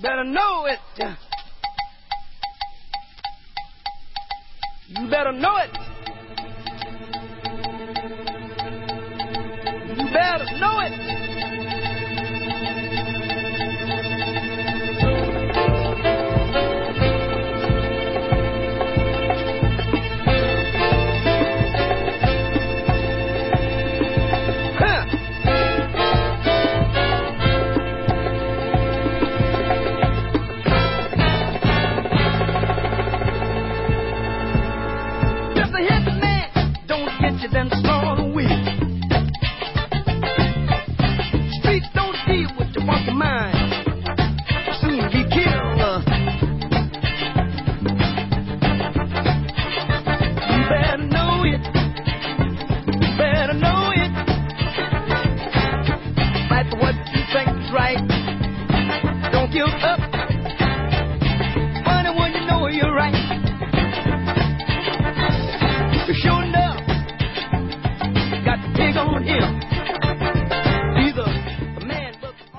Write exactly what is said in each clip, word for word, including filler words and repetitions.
better know it. You better know it. You better know it. Then strong with streets don't deal with your funky mind. Soon be killed. Uh, you better know it. You better know it. Fight for what you think is right. Don't give up. Funny when you know you're right. You're sure enough. On him. A man,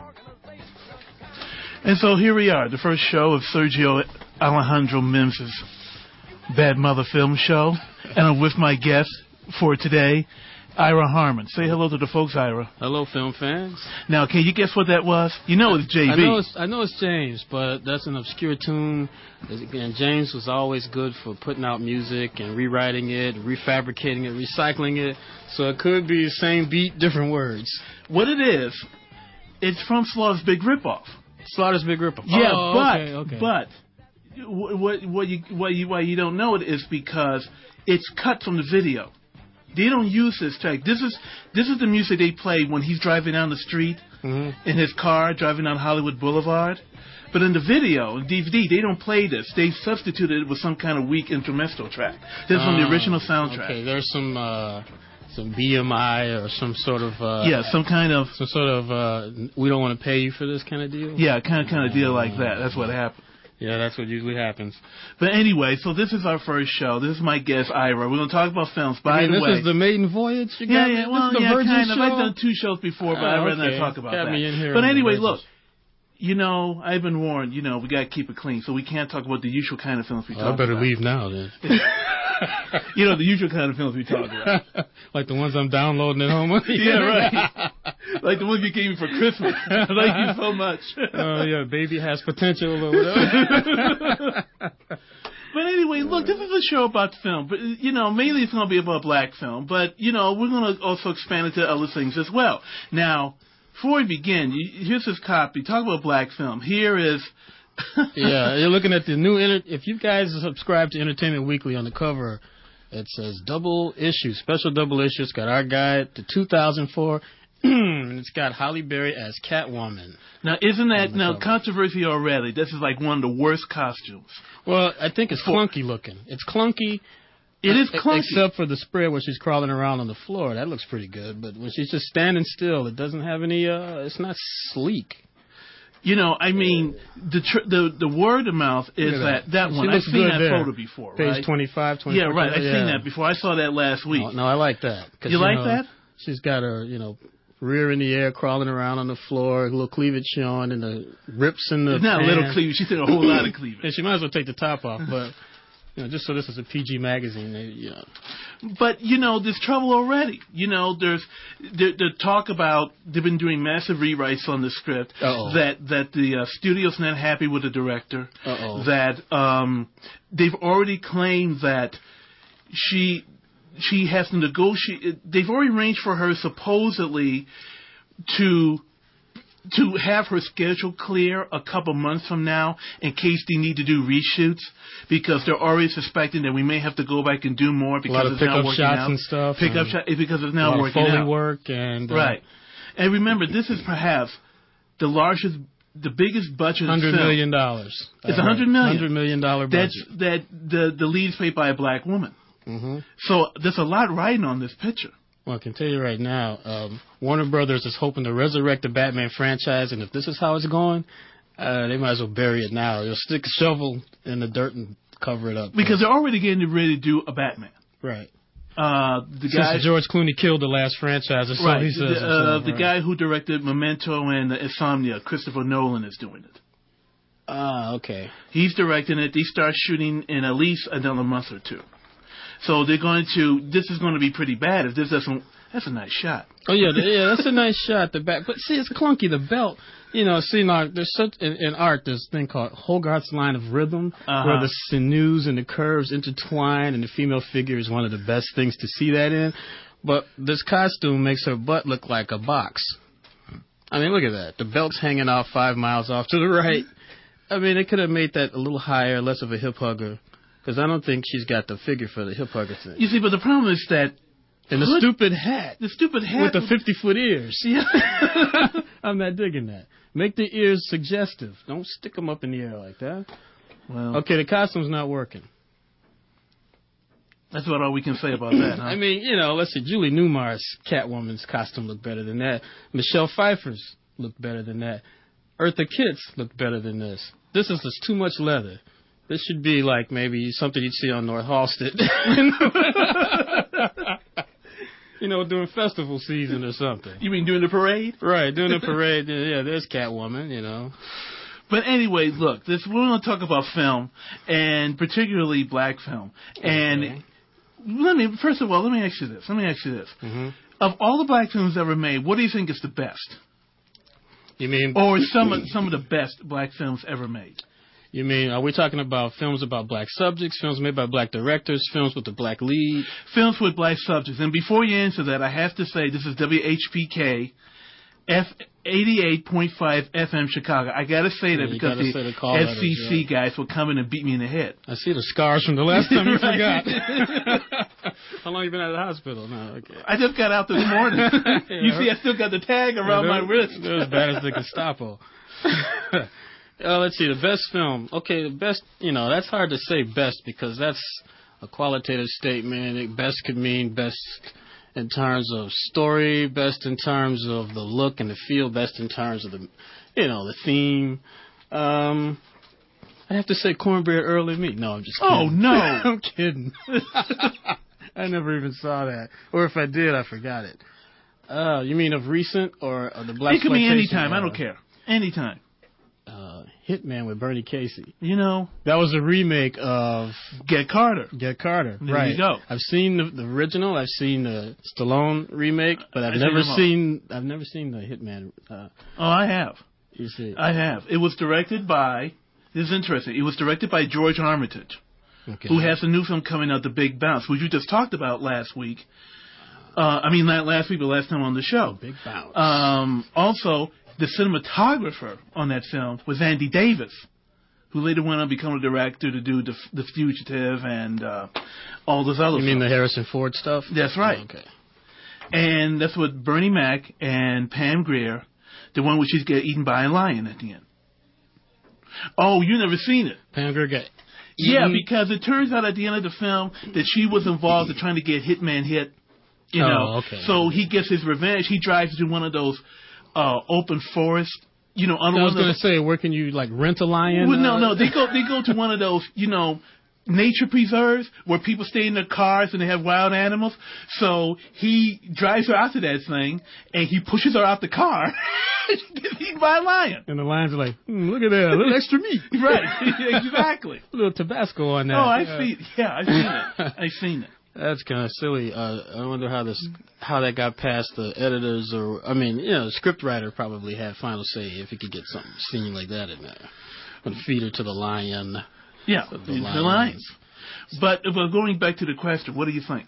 and so here we are, the first show of Sergio Alejandro Mims's Bad Mother Film Show, and I'm with my guest for today, Ira Harmon. Say hello to the folks, Ira. Hello, film fans. Now, can you guess what that was? You know it's J B. I know it's, I know it's James, but that's an obscure tune. Again, James was always good for putting out music and rewriting it, refabricating it, recycling it. So it could be the same beat, different words. What it is, it's from Slaughter's Big Ripoff. Slaughter's Big Ripoff. Yeah, oh, but okay, okay. but what what you why you why you don't know it is because it's cut from the video. They don't use this track. This is this is the music they play when he's driving down the street mm-hmm. in his car, driving down Hollywood Boulevard. But in the video, in D V D, they don't play this. They substituted it with some kind of weak instrumental track. This is uh, from the original soundtrack. Okay, there's some uh, some B M I or some sort of uh, yeah, some kind of some sort of uh, we don't want to pay you for this kind of deal. Yeah, kind of kind of deal like that. That's what happened. Yeah, that's what usually happens. But anyway, so this is our first show. This is my guest, Ira. We're going to talk about films. By I mean, the this way, is the maiden voyage. You got yeah, me? yeah. Well, this is the yeah, Virgin kind of. show? I've done two shows before, but uh, I'd rather okay. not talk about got that. Me in here but anyway, the look. You know, I've been warned. You know, we got to keep it clean, so we can't talk about the usual kind of films we well, talk about. I better about. leave now, then. You know, the usual kind of films we talk about. Like the ones I'm downloading at home. Yeah, right. Like the ones you gave me for Christmas. Thank you so much. Oh, uh, yeah, baby has potential or whatever. But anyway, look, this is a show about film. But, you know, mainly it's going to be about black film. But, you know, we're going to also expand it to other things as well. Now, before we begin, you, here's this copy. Talk about black film. Here is... Yeah, you're looking at the new... Inter- if you guys subscribe to Entertainment Weekly, on the cover, it says double issue, special double issue. It's got our guide to two thousand four, and it's got Halle Berry as Catwoman. Now, isn't that... Now, cover. Controversy already. This is like one of the worst costumes. Well, I think it's clunky looking. It's clunky. It is clunky. Except for the spread where she's crawling around on the floor. That looks pretty good. But when she's just standing still, it doesn't have any... Uh, it's not sleek. You know, I mean, the tr- the the word of mouth is that, that, that one. I've seen that there. photo before, Page right? twenty-five, twenty-four. Yeah, right. I've yeah. seen that before. I saw that last week. No, no I like that. You, you like know, that? She's got her, you know, rear in the air, crawling around on the floor, a little cleavage showing, and the rips in the It's not pants. a little cleavage. She said a whole lot of cleavage. And she might as well take the top off, but... You know, just so this is a P G magazine, they, you know. But, you know, there's trouble already. You know, there's the, the talk about they've been doing massive rewrites on the script. Uh-oh. That that the uh, studio's not happy with the director. Uh-oh. That um, they've already claimed that she she has to negotiate. They've already arranged for her supposedly to... to have her schedule clear a couple months from now in case they need to do reshoots, because they're already suspecting that we may have to go back and do more because it's now working shots out. And stuff pick and up shots because it's now a lot working of Foley out. work and uh, right. And remember, this is perhaps the largest, the biggest budget. Hundred million dollars. It's a hundred million. Hundred million dollar budget. That's that the the lead is played by a black woman. Mm-hmm. So there's a lot riding on this picture. Well, I can tell you right now, um, Warner Brothers is hoping to resurrect the Batman franchise, and if this is how it's going, uh, they might as well bury it now. They'll stick a shovel in the dirt and cover it up. Because they're already getting ready to do a Batman. Right. Uh, the guy Since George Clooney killed the last franchise, or so right. he says. The, uh, so, the right. guy who directed Memento and Insomnia, Christopher Nolan, is doing it. Ah, uh, okay. He's directing it. They start shooting in at least another month or two. So they're going to. This is going to be pretty bad if this doesn't. That's a nice shot. Oh yeah, the, yeah, that's a nice shot. The back, but see, it's clunky. The belt, you know. See, now there's such in, in art. There's a thing called Hogarth's line of rhythm, uh-huh. where the sinews and the curves intertwine, and the female figure is one of the best things to see that in. But this costume makes her butt look like a box. I mean, look at that. The belt's hanging out five miles off to the right. I mean, they could have made that a little higher, less of a hip hugger, because I don't think she's got the figure for the hip hugger thing. You see, but the problem is that. And the Put, stupid hat. The stupid hat. With the fifty-foot ears. Yeah. I'm not digging that. Make the ears suggestive. Don't stick them up in the air like that. Well, okay, the costume's not working. That's about all we can say about that, huh? I mean, you know, let's see. Julie Newmar's Catwoman's costume looked better than that. Michelle Pfeiffer's looked better than that. Eartha Kitt's looked better than this. This is just too much leather. This should be like maybe something you'd see on North Halsted. You know, during festival season or something. You mean during the parade? Right, during the parade. Yeah, there's Catwoman, you know. But anyway, look, this we're going to talk about film, and particularly black film. And okay. let me, first of all, let me ask you this. Let me ask you this. Mm-hmm. Of all the black films ever made, what do you think is the best? You mean... Or some of, some of the best black films ever made? You mean, are we talking about films about black subjects, films made by black directors, films with a black lead? Films with black subjects. And before you answer that, I have to say this is W H P K, F eighty-eight point five F M Chicago. I got to say that yeah, because the, the S C C letters, yeah. guys will come in and beat me in the head. I see the scars from the last time you forgot. How long you been at the hospital? No, okay. I just got out this morning. yeah, you see, I still got the tag around yeah, my wrist. They're as bad as the Gestapo. Uh, let's see, the best film. Okay, the best, you know, that's hard to say best because that's a qualitative statement. It best could mean best in terms of story, best in terms of the look and the feel, best in terms of the, you know, the theme. Um, I'd have to say Cornbread Earl and Me. No, I'm just kidding. Oh, no. I'm kidding. I never even saw that. Or if I did, I forgot it. Uh, you mean of recent or of the black? It could be any time. I don't care. Anytime. Uh, Hitman with Bernie Casey. You know, that was a remake of Get Carter. Get Carter. There right. you go. I've seen the, the original. I've seen the Stallone remake, but I've, I've never seen, seen. I've never seen the Hitman. Uh, oh, I have. You see, I have. It was directed by. This is interesting. It was directed by George Armitage, okay. who has a new film coming out, The Big Bounce, which you just talked about last week. Uh, I mean, not last week, but last time on the show. Big Bounce. Um, also. The cinematographer on that film was Andy Davis, who later went on to become a director to do The, the Fugitive and uh, all those other. You mean films. the Harrison Ford stuff? That's right. Oh, okay. And that's with Bernie Mac and Pam Grier, the one where she's get eaten by a lion at the end. Oh, you never seen it? Pam Grier got. Yeah, because it turns out at the end of the film that she was involved in trying to get Hitman hit. You oh, know, okay. So he gets his revenge. He drives to one of those. Uh, open forest, you know. I was going to say, where can you like rent a lion? Well, no, uh, no, they go they go to one of those, you know, nature preserves where people stay in their cars and they have wild animals. So he drives her out to that thing and he pushes her out the car. She gets eaten by a lion. And the lions are like, mm, look at that, a little extra meat. Right, exactly. A little Tabasco on that. Oh, I uh, see. Yeah, I've seen it. I've seen it. That's kind of silly. Uh, I wonder how this, how that got past the editors, or I mean, you know, the scriptwriter probably had final say if he could get something scene like that in there, and feed her to the lion. Yeah, the, the lions. But but going back to the question, what do you think?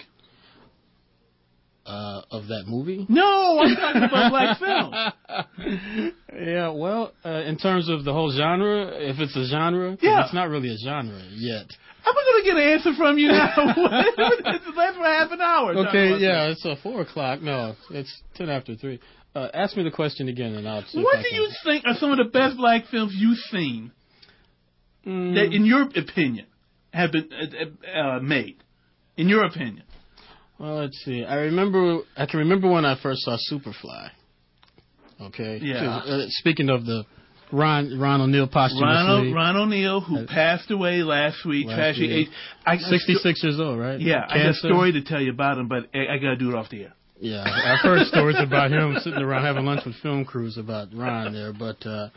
Uh, of that movie? No, I'm talking about black film. Yeah, well, uh, in terms of the whole genre, if it's a genre, yeah. it's not really a genre yet. How am I going to get an answer from you now? It's last for half an hour. Okay, yeah, it's uh, four o'clock. No, it's ten after three. Uh, ask me the question again, and I'll see. What if do I you think are some of the best black films you've seen mm. that, in your opinion, have been uh, uh, made? In your opinion. Well, let's see. I remember. I can remember when I first saw Superfly. Okay. Yeah. Uh, speaking of the Ron Ron O'Neal posthumously. Ron, Ron O'Neal, who uh, passed away last week, tragic age. I, sixty-six years old, right? Yeah, Cancer. I got a story to tell you about him, but I, I got to do it off the air. Yeah, I've heard stories about him sitting around having lunch with film crews about Ron there, but uh,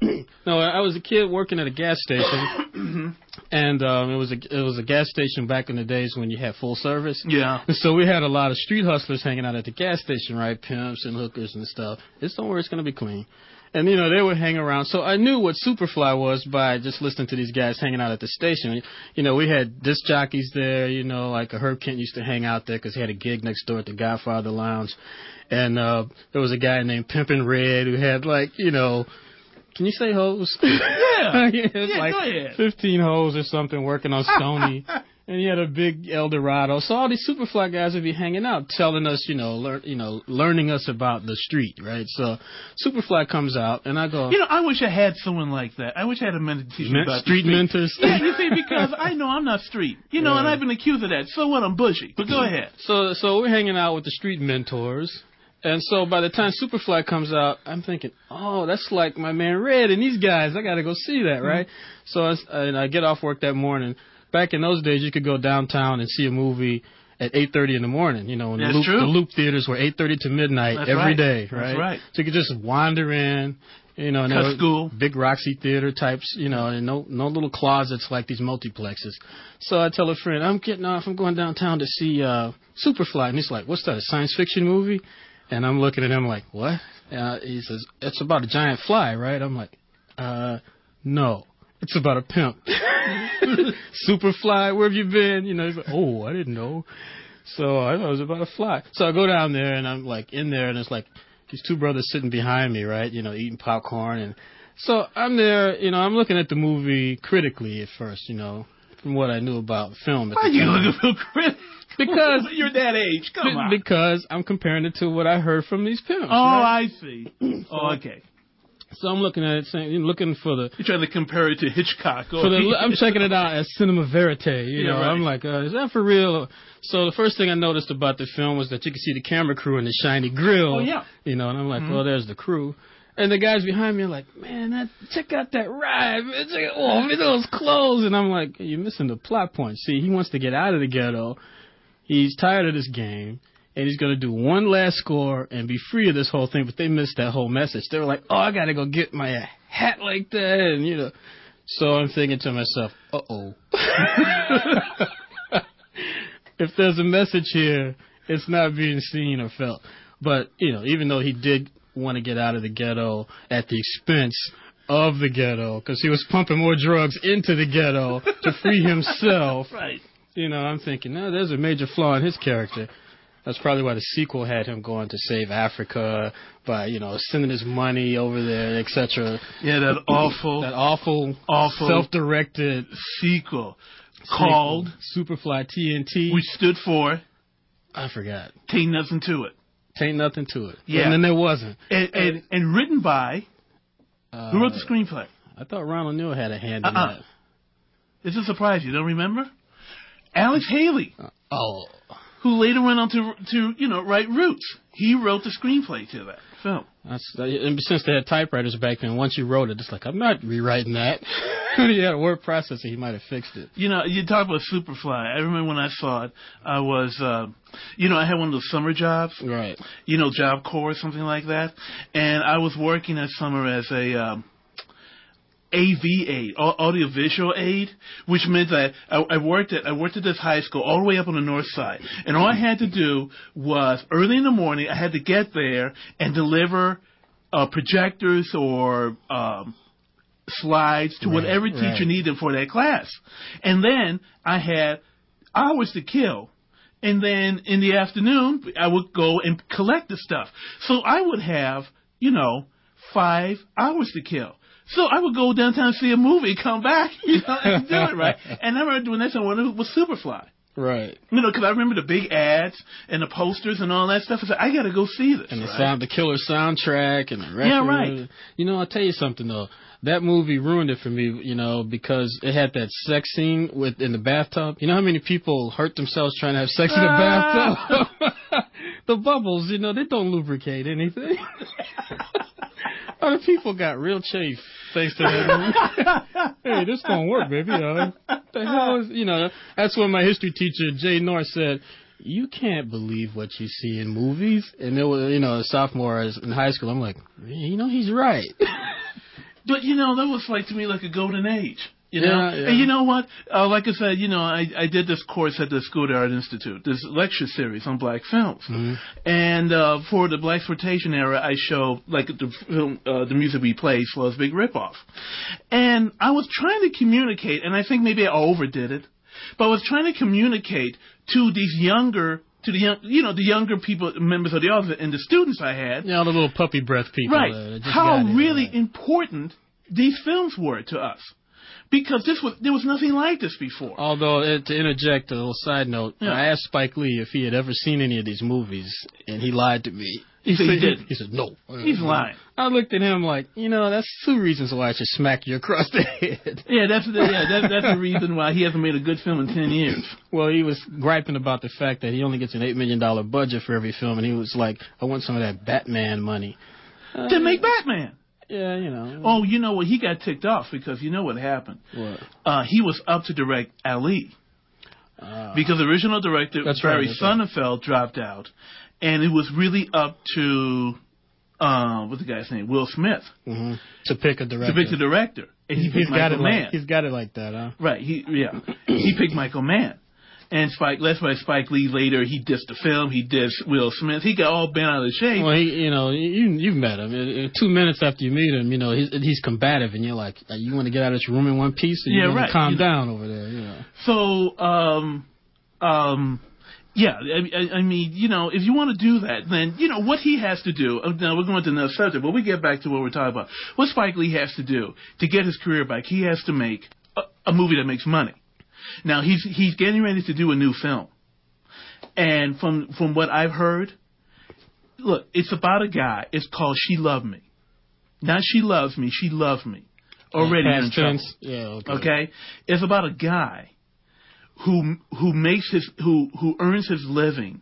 No, I was a kid working at a gas station, and um, it was a it was a gas station back in the days when you had full service. Yeah. And so we had a lot of street hustlers hanging out at the gas station, right? Pimps and hookers and stuff. Just don't worry, it's gonna be clean. And, you know, they would hang around. So I knew what Superfly was by just listening to these guys hanging out at the station. You know, we had disc jockeys there, you know, like Herb Kent used to hang out there because he had a gig next door at the Godfather Lounge. And uh, there was a guy named Pimpin' Red who had, like, you know, can you say hoes? Yeah. yeah, yeah like go ahead. fifteen hoes or something working on Stoney. And he had a big Eldorado. So all these Superfly guys would be hanging out, telling us, you know, learn, you know, learning us about the street, right? So Superfly comes out, and I go, You know, I wish I had someone like that. I wish I had a mentor to teach me Men- about street the street. mentors. Yeah, you see, because I know I'm not street. You know, Yeah. and I've been accused of that. So what? I'm bushy. But go ahead. So so we're hanging out with the street mentors. And so by the time Superfly comes out, I'm thinking, oh, that's like my man Red and these guys. I got to go see that, right? Mm-hmm. So I, and I get off work that morning. Back in those days, you could go downtown and see a movie at eight thirty in the morning. You know, when the That's loop, true. the loop theaters were eight thirty to midnight That's every right. day, right? That's right. So you could just wander in, you know, and Cut there were school. big Roxy Theater types, you know, and no no little closets like these multiplexes. So I tell a friend, I'm getting off, I'm going downtown to see uh, Superfly. And he's like, what's that, a science fiction movie? And I'm looking at him like, what? Uh, he says, it's about a giant fly, right? I'm like, uh, no. It's about a pimp. Superfly, where have you been? You know, he's like, oh, I didn't know. So I thought it was about a fly. So I go down there, and I'm like in there, and it's like these two brothers sitting behind me, right? You know, eating popcorn. And so I'm there, you know, I'm looking at the movie critically at first, you know, from what I knew about film. At Why are the you time. looking for critics? Because you're that age. Come on. Because I'm comparing it to what I heard from these pimps. Oh, right? I see. Oh, okay. So I'm looking at it, saying, looking for the. You're trying to compare it to Hitchcock. Or For the I'm checking it out as cinema verite. You Yeah, know, right. I'm like, uh, is that for real? So the first thing I noticed about the film was that you could see the camera crew in the shiny grill. Oh, yeah. You know, and I'm like, Mm-hmm. well, there's the crew. And the guys behind me are like, man, that, check out that ride, man. Check, oh, man, those clothes. And I'm like, you're missing the plot point. See, he wants to get out of the ghetto. He's tired of this game. And he's going to do one last score and be free of this whole thing. But they missed that whole message. They were like, oh, I got to go get my hat like that. And, you know, so I'm thinking to myself, uh-oh. If there's a message here, it's not being seen or felt. But, you know, even though he did want to get out of the ghetto at the expense of the ghetto, because he was pumping more drugs into the ghetto to free himself. Right. You know, I'm thinking, no, there's a major flaw in his character. That's probably why the sequel had him going to save Africa by, you know, sending his money over there, et cetera. Yeah, that awful, That awful, awful self-directed sequel sequel, called Superfly T N T. which stood for I forgot. Tain't Nothing to It. Tain't nothing to it. Yeah. And then there wasn't. And, and, and written by, Uh, who wrote the screenplay? I thought Ronald Newell had a hand in Uh-uh. that. This is a surprise. You don't remember? Alex Haley, Oh. who later went on to, to you know, write Roots. He wrote the screenplay to that film. That's, and since they had typewriters back then, once you wrote it, it's like, I'm not rewriting that. He had a word processor, he might have fixed it. You know, you talk about Superfly. I remember when I saw it, I was, uh, you know, I had one of those summer jobs. Right. You know, Job Corps or something like that. And I was working that summer as a um, A V aide, au- audiovisual aide, which meant that I, I worked at I worked at this high school all the way up on the north side. And all I had to do was early in the morning, I had to get there and deliver uh, projectors or um, slides to Right, whatever teacher right. needed for that class. And then I had hours to kill. And then in the afternoon, I would go and collect the stuff. So I would have, you know, five hours to kill. So I would go downtown and see a movie, come back, you know, and do it right. And I remember doing that when it was Superfly. Right. You know, because I remember the big ads and the posters and all that stuff. I said, I got to go see this. And the right? sound, the killer soundtrack, and the record. Yeah, right. You know, I'll tell you something though. That movie ruined it for me, you know, because it had that sex scene with in the bathtub. You know how many people hurt themselves trying to have sex in the Ah. bathtub? The bubbles, you know, they don't lubricate anything. Other people got real chafe thanks to that movie. Hey, this gonna work, baby. Uh, the hell is, you know, that's when my history teacher, Jay North, said, you can't believe what you see in movies. And it was, you know, a sophomore in high school, I'm like, you know, he's right. But you know, that was like to me like a golden age. You know, Yeah, yeah. and you know what? Uh, like I said, you know, I, I did this course at the School of Art Institute, this lecture series on black films, Mm-hmm. and uh, for the blaxploitation era, I show like the film, uh, the music we played was Big Ripoff, and I was trying to communicate, and I think maybe I overdid it, but I was trying to communicate to these younger. To the young, you know, the younger people, members of the audience, and the students I had, You know, the little puppy breath people. right? Uh, just how got it, really right. important these films were to us, because this was there was nothing like this before. Although, uh, to interject a little side note, Yeah. I asked Spike Lee if he had ever seen any of these movies, and he lied to me. He said he didn't. He said no. He's lying. I looked at him like, you know, that's two reasons why I should smack you across the head. Yeah, that's the, yeah, that, that's the reason why he hasn't made a good film in ten years. Well, he was griping about the fact that he only gets an eight million dollar budget for every film, and he was like, I want some of that Batman money. Uh, To make Batman. Yeah, you know. Oh, you know what? He got ticked off because you know what happened. What? Uh, he was up to direct Ali. Uh, Because the original director, That's right, Barry that's right. Sonnenfeld, dropped out. And it was really up to, uh, what's the guy's name? Will Smith. hmm To pick a director. To pick the director. And he He's picked got Michael it Mann. like, he's got it like that, huh? Right, he, yeah. He picked Michael Mann. And Spike, that's why Spike Lee later, he dissed the film, he dissed Will Smith. He got all bent out of shape. Well, he, you know, you you've met him. In two minutes after you meet him, you know, he's he's combative, and you're like, you want to get out of this room in one piece, or you Yeah, want right. to calm You- down over there, you know. So, um, um, yeah, I, I- I mean, you know, if you want to do that, then, you know, what he has to do, uh, now we're going to another subject, but we get back to what we're talking about. What Spike Lee has to do to get his career back, he has to make a, a movie that makes money. Now, he's he's getting ready to do a new film. And from from what I've heard, look, it's about a guy. It's called She Loved Me. Not She Loves Me, She Loved Me. Already in Past trouble. tense. Yeah, okay. Okay? It's about a guy who who makes his who who earns his living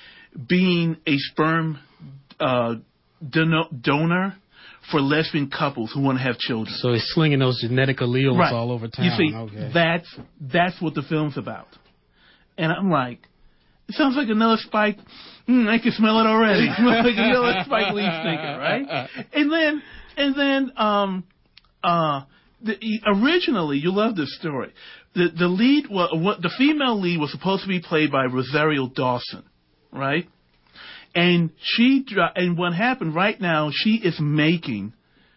being a sperm uh, dono- donor for lesbian couples who want to have children. So he's slinging those genetic alleles Right. all over town. You see, okay. that's that's what the film's about. And I'm like, it sounds like another Spike. Mm, I can smell it already. It smells like another Spike Lee thinking, right? And then, and then, um, uh, the, originally, you love this story. The the lead, well, what the female lead was supposed to be played by Rosario Dawson, right? And she, and what happened right now, she is making,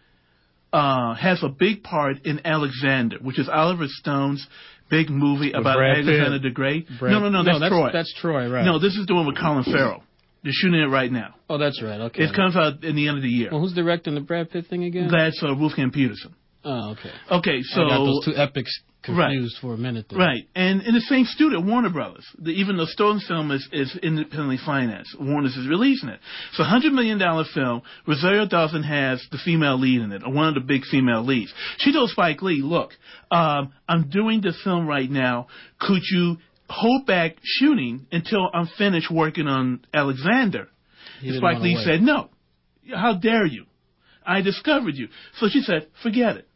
uh, has a big part in Alexander, which is Oliver Stone's big movie With about Brad Alexander Pitt. the Great. Brad- no, no, no, that's, that's Troy. That's Troy, right? No, this is the one with Colin Farrell. They're shooting it right now. Oh, that's right. Okay. It comes out in the end of the year. Well, who's directing the Brad Pitt thing again? That's uh, Wolfgang Peterson. Oh, okay. Okay, so I got those two epics confused for a minute there. right, and in the same studio, Warner Brothers. The, even though Stone's film is, is independently financed, Warner's is releasing it. It's a hundred million dollar film. Rosario Dawson has the female lead in it, or one of the big female leads. She told Spike Lee, "Look, um, I'm doing this film right now. Could you hold back shooting until I'm finished working on Alexander?" He And didn't Spike wanna Lee wait. said, "No. How dare you? I discovered you." So she said, "Forget it."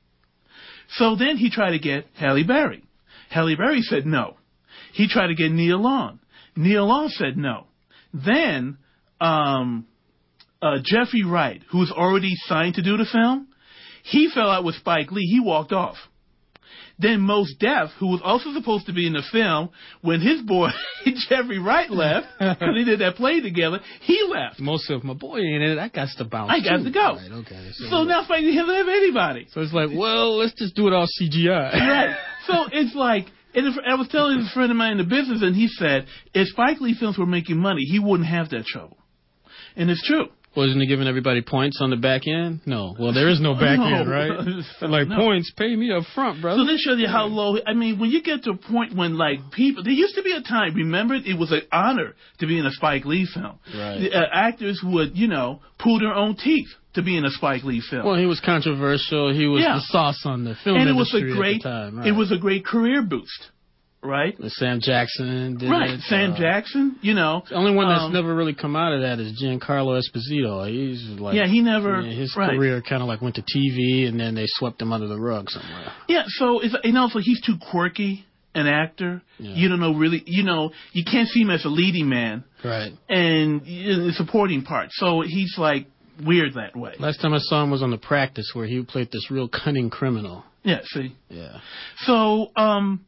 So then he tried to get Halle Berry. Halle Berry said no. He tried to get Neil Long. Neil Long said no. Then um, uh, Jeffrey Wright, who was already signed to do the film, he fell out with Spike Lee. He walked off. Then Mos Def, who was also supposed to be in the film, when his boy Jeffrey Wright left, because they did that play together, he left. Most of my boy ain't in it. I got to bounce. I got too. to go. Right, okay. So now Spike Lee doesn't have anybody. So it's like, well, let's just do it all C G I. Right. So it's like, and if, I was telling a friend of mine in the business, and he said, if Spike Lee films were making money, he wouldn't have that trouble. And it's true. Wasn't he giving everybody points on the back end? No. Well, there is no back No. end, right? Like, No. points, pay me up front, brother. So this shows you how low, I mean, when you get to a point when, like, people, there used to be a time, remember, it was an honor to be in a Spike Lee film. Right. The, uh, actors would, you know, pull their own teeth to be in a Spike Lee film. Well, he was controversial. He was Yeah. the sauce on the film and it was industry a great, at the time. Right. it was a great career boost. Right? Sam Jackson did Right. it. Sam uh, Jackson, you know. The only one that's um, never really come out of that is Giancarlo Esposito. He's like, Yeah, he never- yeah, his right. career kind of like went to T V, and then they swept him under the rug somewhere. Yeah, so it's, and also he's too quirky an actor. Yeah. You don't know really, you know, you can't see him as a leading man Right. and in the supporting part. So he's like, weird that way. Last time I saw him was on The Practice, where he played this real cunning criminal. Yeah, see? Yeah. So, um,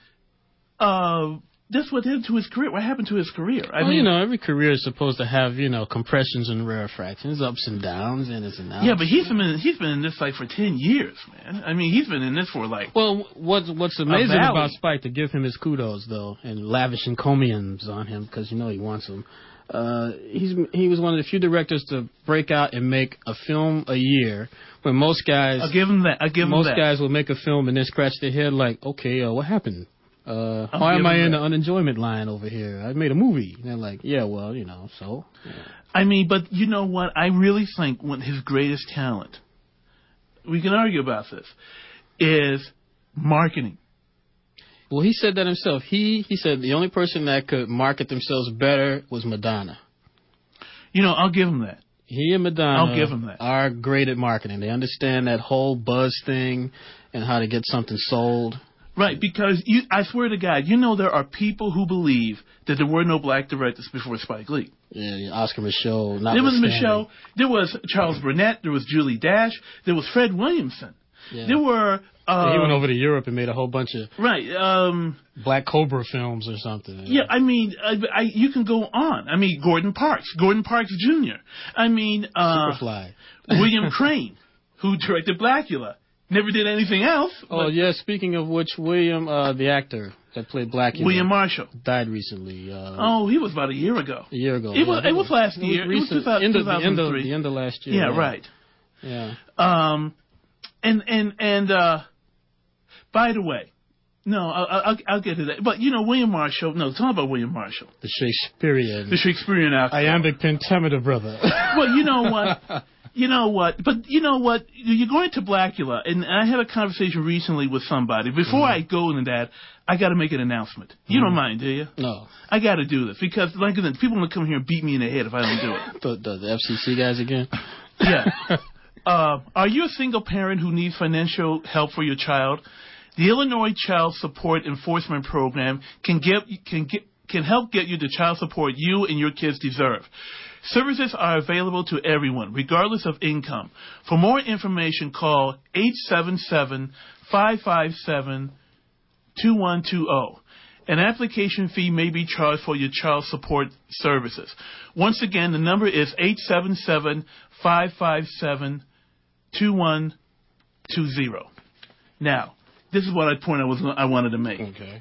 uh, that's what did to his career. What happened to his career? I well, mean, you know, every career is supposed to have, you know, compressions and rarefactions, ups and downs, ins and outs. yeah, but he's been he's been in this like for ten years, man. I mean, he's been in this for like. Well, what's what's amazing about Spike, to give him his kudos though, and lavish encomiums on him because you know he wants them. Uh, he's he was one of the few directors to break out and make a film a year, when most guys. I'll give him that. I'll give most him that. guys will make a film and then scratch their head like, okay, uh, what happened? Uh, I'll why am I in that. the unenjoyment line over here? I made a movie. And they're like, yeah, well, you know, so. Yeah. I mean, but you know what? I really think one his greatest talent, we can argue about this, is marketing. Well, he said that himself. He he said the only person that could market themselves better was Madonna. You know, I'll give him that. He and Madonna I'll give him that. are great at marketing. They understand that whole buzz thing and how to get something sold. Right, because you, I swear to God, you know there are people who believe that there were no black directors before Spike Lee. Yeah, Oscar Micheaux. There was Micheaux. There was Charles Burnett. There was Julie Dash. There was Fred Williamson. Yeah. There were. Uh, yeah, he went over to Europe and made a whole bunch of right um, Black Cobra films or something. Yeah, I mean, I, I, you can go on. I mean, Gordon Parks, Gordon Parks Junior I mean, uh, Superfly. William Crane, who directed Blackula. Never did anything else. Oh, yeah, speaking of which, William, uh, the actor that played Blackula. William Marshall. Died recently. Uh, oh, he was about a year ago. A year ago. It was, yeah, it was last it year. Was it was two thousand, end of, two thousand three. The end, of, the end of last year. Yeah, yeah. right. Yeah. Um, and, and, and, uh, by the way, no, I'll, I'll, I'll get to that. But, you know, William Marshall, no, talk about William Marshall. The Shakespearean. The Shakespearean actor. Iambic pentameter brother. Well, you know what? You know what? But you know what? You're going to Blackula, and I had a conversation recently with somebody. Before mm. I go into that, I got to make an announcement. You mm. don't mind, do you? No. I got to do this because, like, people will come here and beat me in the head if I don't do it. the, the, the F C C guys again? Yeah. uh, are you a single parent who needs financial help for your child? The Illinois Child Support Enforcement Program can get can get can help get you the child support you and your kids deserve. Services are available to everyone, regardless of income. For more information, call eight seven seven, five five seven, two one two zero. An application fee may be charged for your child support services. Once again, the number is eight seven seven, five five seven, two one two zero. Now, this is what I point I was I wanted to make. Okay.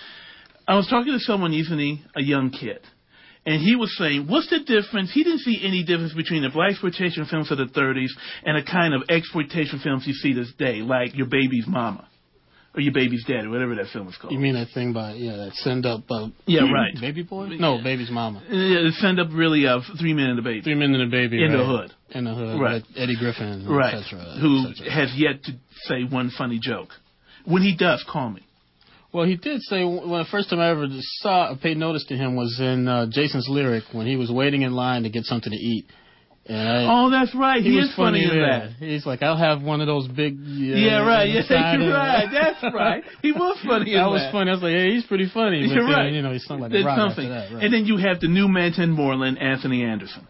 I was talking to someone recently, a young kid, and he was saying, what's the difference? He didn't see any difference between the black exploitation films of the thirties and the kind of exploitation films you see this day, like Your Baby's Mama or Your Baby's Daddy, whatever that film is called. You mean that thing by, yeah, that Send Up... Uh, yeah, right. Baby Boy? No, Baby's Mama. Yeah, Send Up really uh, Three Men and a Baby. Three Men and a Baby, In right. the Hood. In the Hood, right. With Eddie Griffin, right. et cetera. Who et cetera. has yet to say one funny joke. When he does, call me. Well, he did say, when the first time I ever saw, paid notice to him was in uh, Jason's Lyric when he was waiting in line to get something to eat. And I, oh, that's right. He, he is funny, funny in that. He's like, I'll have one of those big... Yeah, yeah right. Yeah, you're right. That's right. He was funny in that. That was funny. I was like, hey, he's pretty funny. But you're then, right. You know, he sung like There's a rock something. after that. Right. And then you have the new Manton Moreland, Anthony Anderson.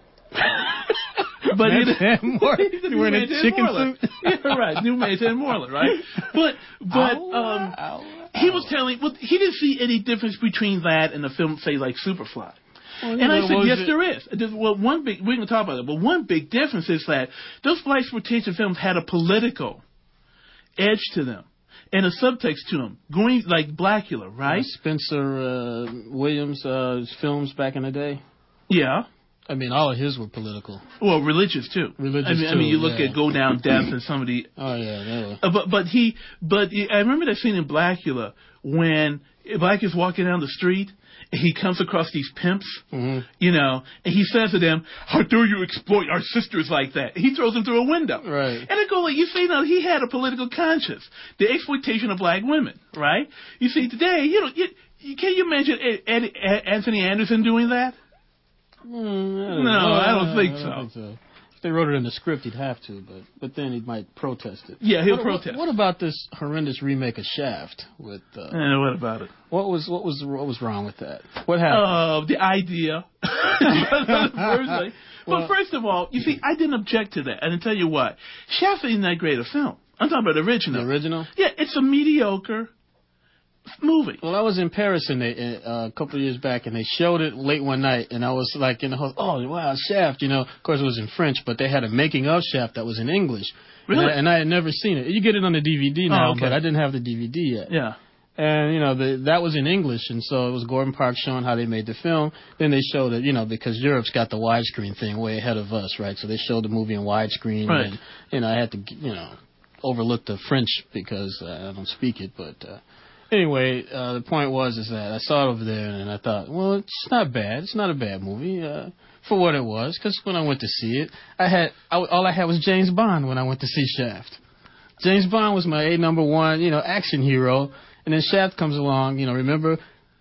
But Manton Moreland. You wearing a chicken Moreland. suit? Yeah, right. New Manton Moreland, right? But, but, ow, um... ow. He was telling, well, he didn't see any difference between that and a film, say, like Superfly. Well, and I said, yes, it? there is. There's, well, one big, we can talk about it, but one big difference is that those black exploitation films had a political edge to them and a subtext to them, going like Blackula, right? Uh, Spencer uh, Williams' uh, films back in the day. Yeah. I mean, all of his were political. Well, religious too. Religious I mean, too. I mean, you look yeah. at Go Down Death and some of the. Oh yeah, they were. Uh, but but he but I remember that scene in Blackula when Black is walking down the street and he comes across these pimps, mm-hmm. you know, and he says to them, "How dare you exploit our sisters like that?" He throws them through a window. Right. And I go like, you see, now he had a political conscience, the exploitation of black women, right? You see, today, you know, you, you, can you imagine Ed, Ed, Ed, Anthony Anderson doing that? Mm, I no, know. I don't think I so. don't think so. If they wrote it in the script, he'd have to, but but then he might protest it. Yeah, he'll what, protest. What, what about this horrendous remake of Shaft? With uh, eh, what about it? What was what was what was wrong with that? What happened? Uh, the idea. Personally. Well, Well, first of all, you see, I didn't object to that. And I tell you what, Shaft ain't that great a film. I'm talking about the original. The original? Yeah, it's a mediocre movie. Well, I was in Paris and they, uh, a couple of years back, and they showed it late one night, and I was like in the whole, oh wow, Shaft, you know. Of course, it was in French, but they had a making of Shaft that was in English. Really? And I, and I had never seen it. You get it on the D V D now, Oh, okay. but I didn't have the D V D yet. Yeah. And, you know, the, that was in English, and so it was Gordon Park showing how they made the film. Then they showed it, you know, because Europe's got the widescreen thing way ahead of us, right? So they showed the movie in widescreen. Right. And, you know, I had to, you know, overlook the French because uh, I don't speak it. But uh, anyway, uh, the point was is that I saw it over there, and I thought, well, it's not bad. It's not a bad movie uh, for what it was, because when I went to see it, I had I, all I had was James Bond when I went to see Shaft. James Bond was my A number one, you know, action hero. And then Shaft comes along, you know, remember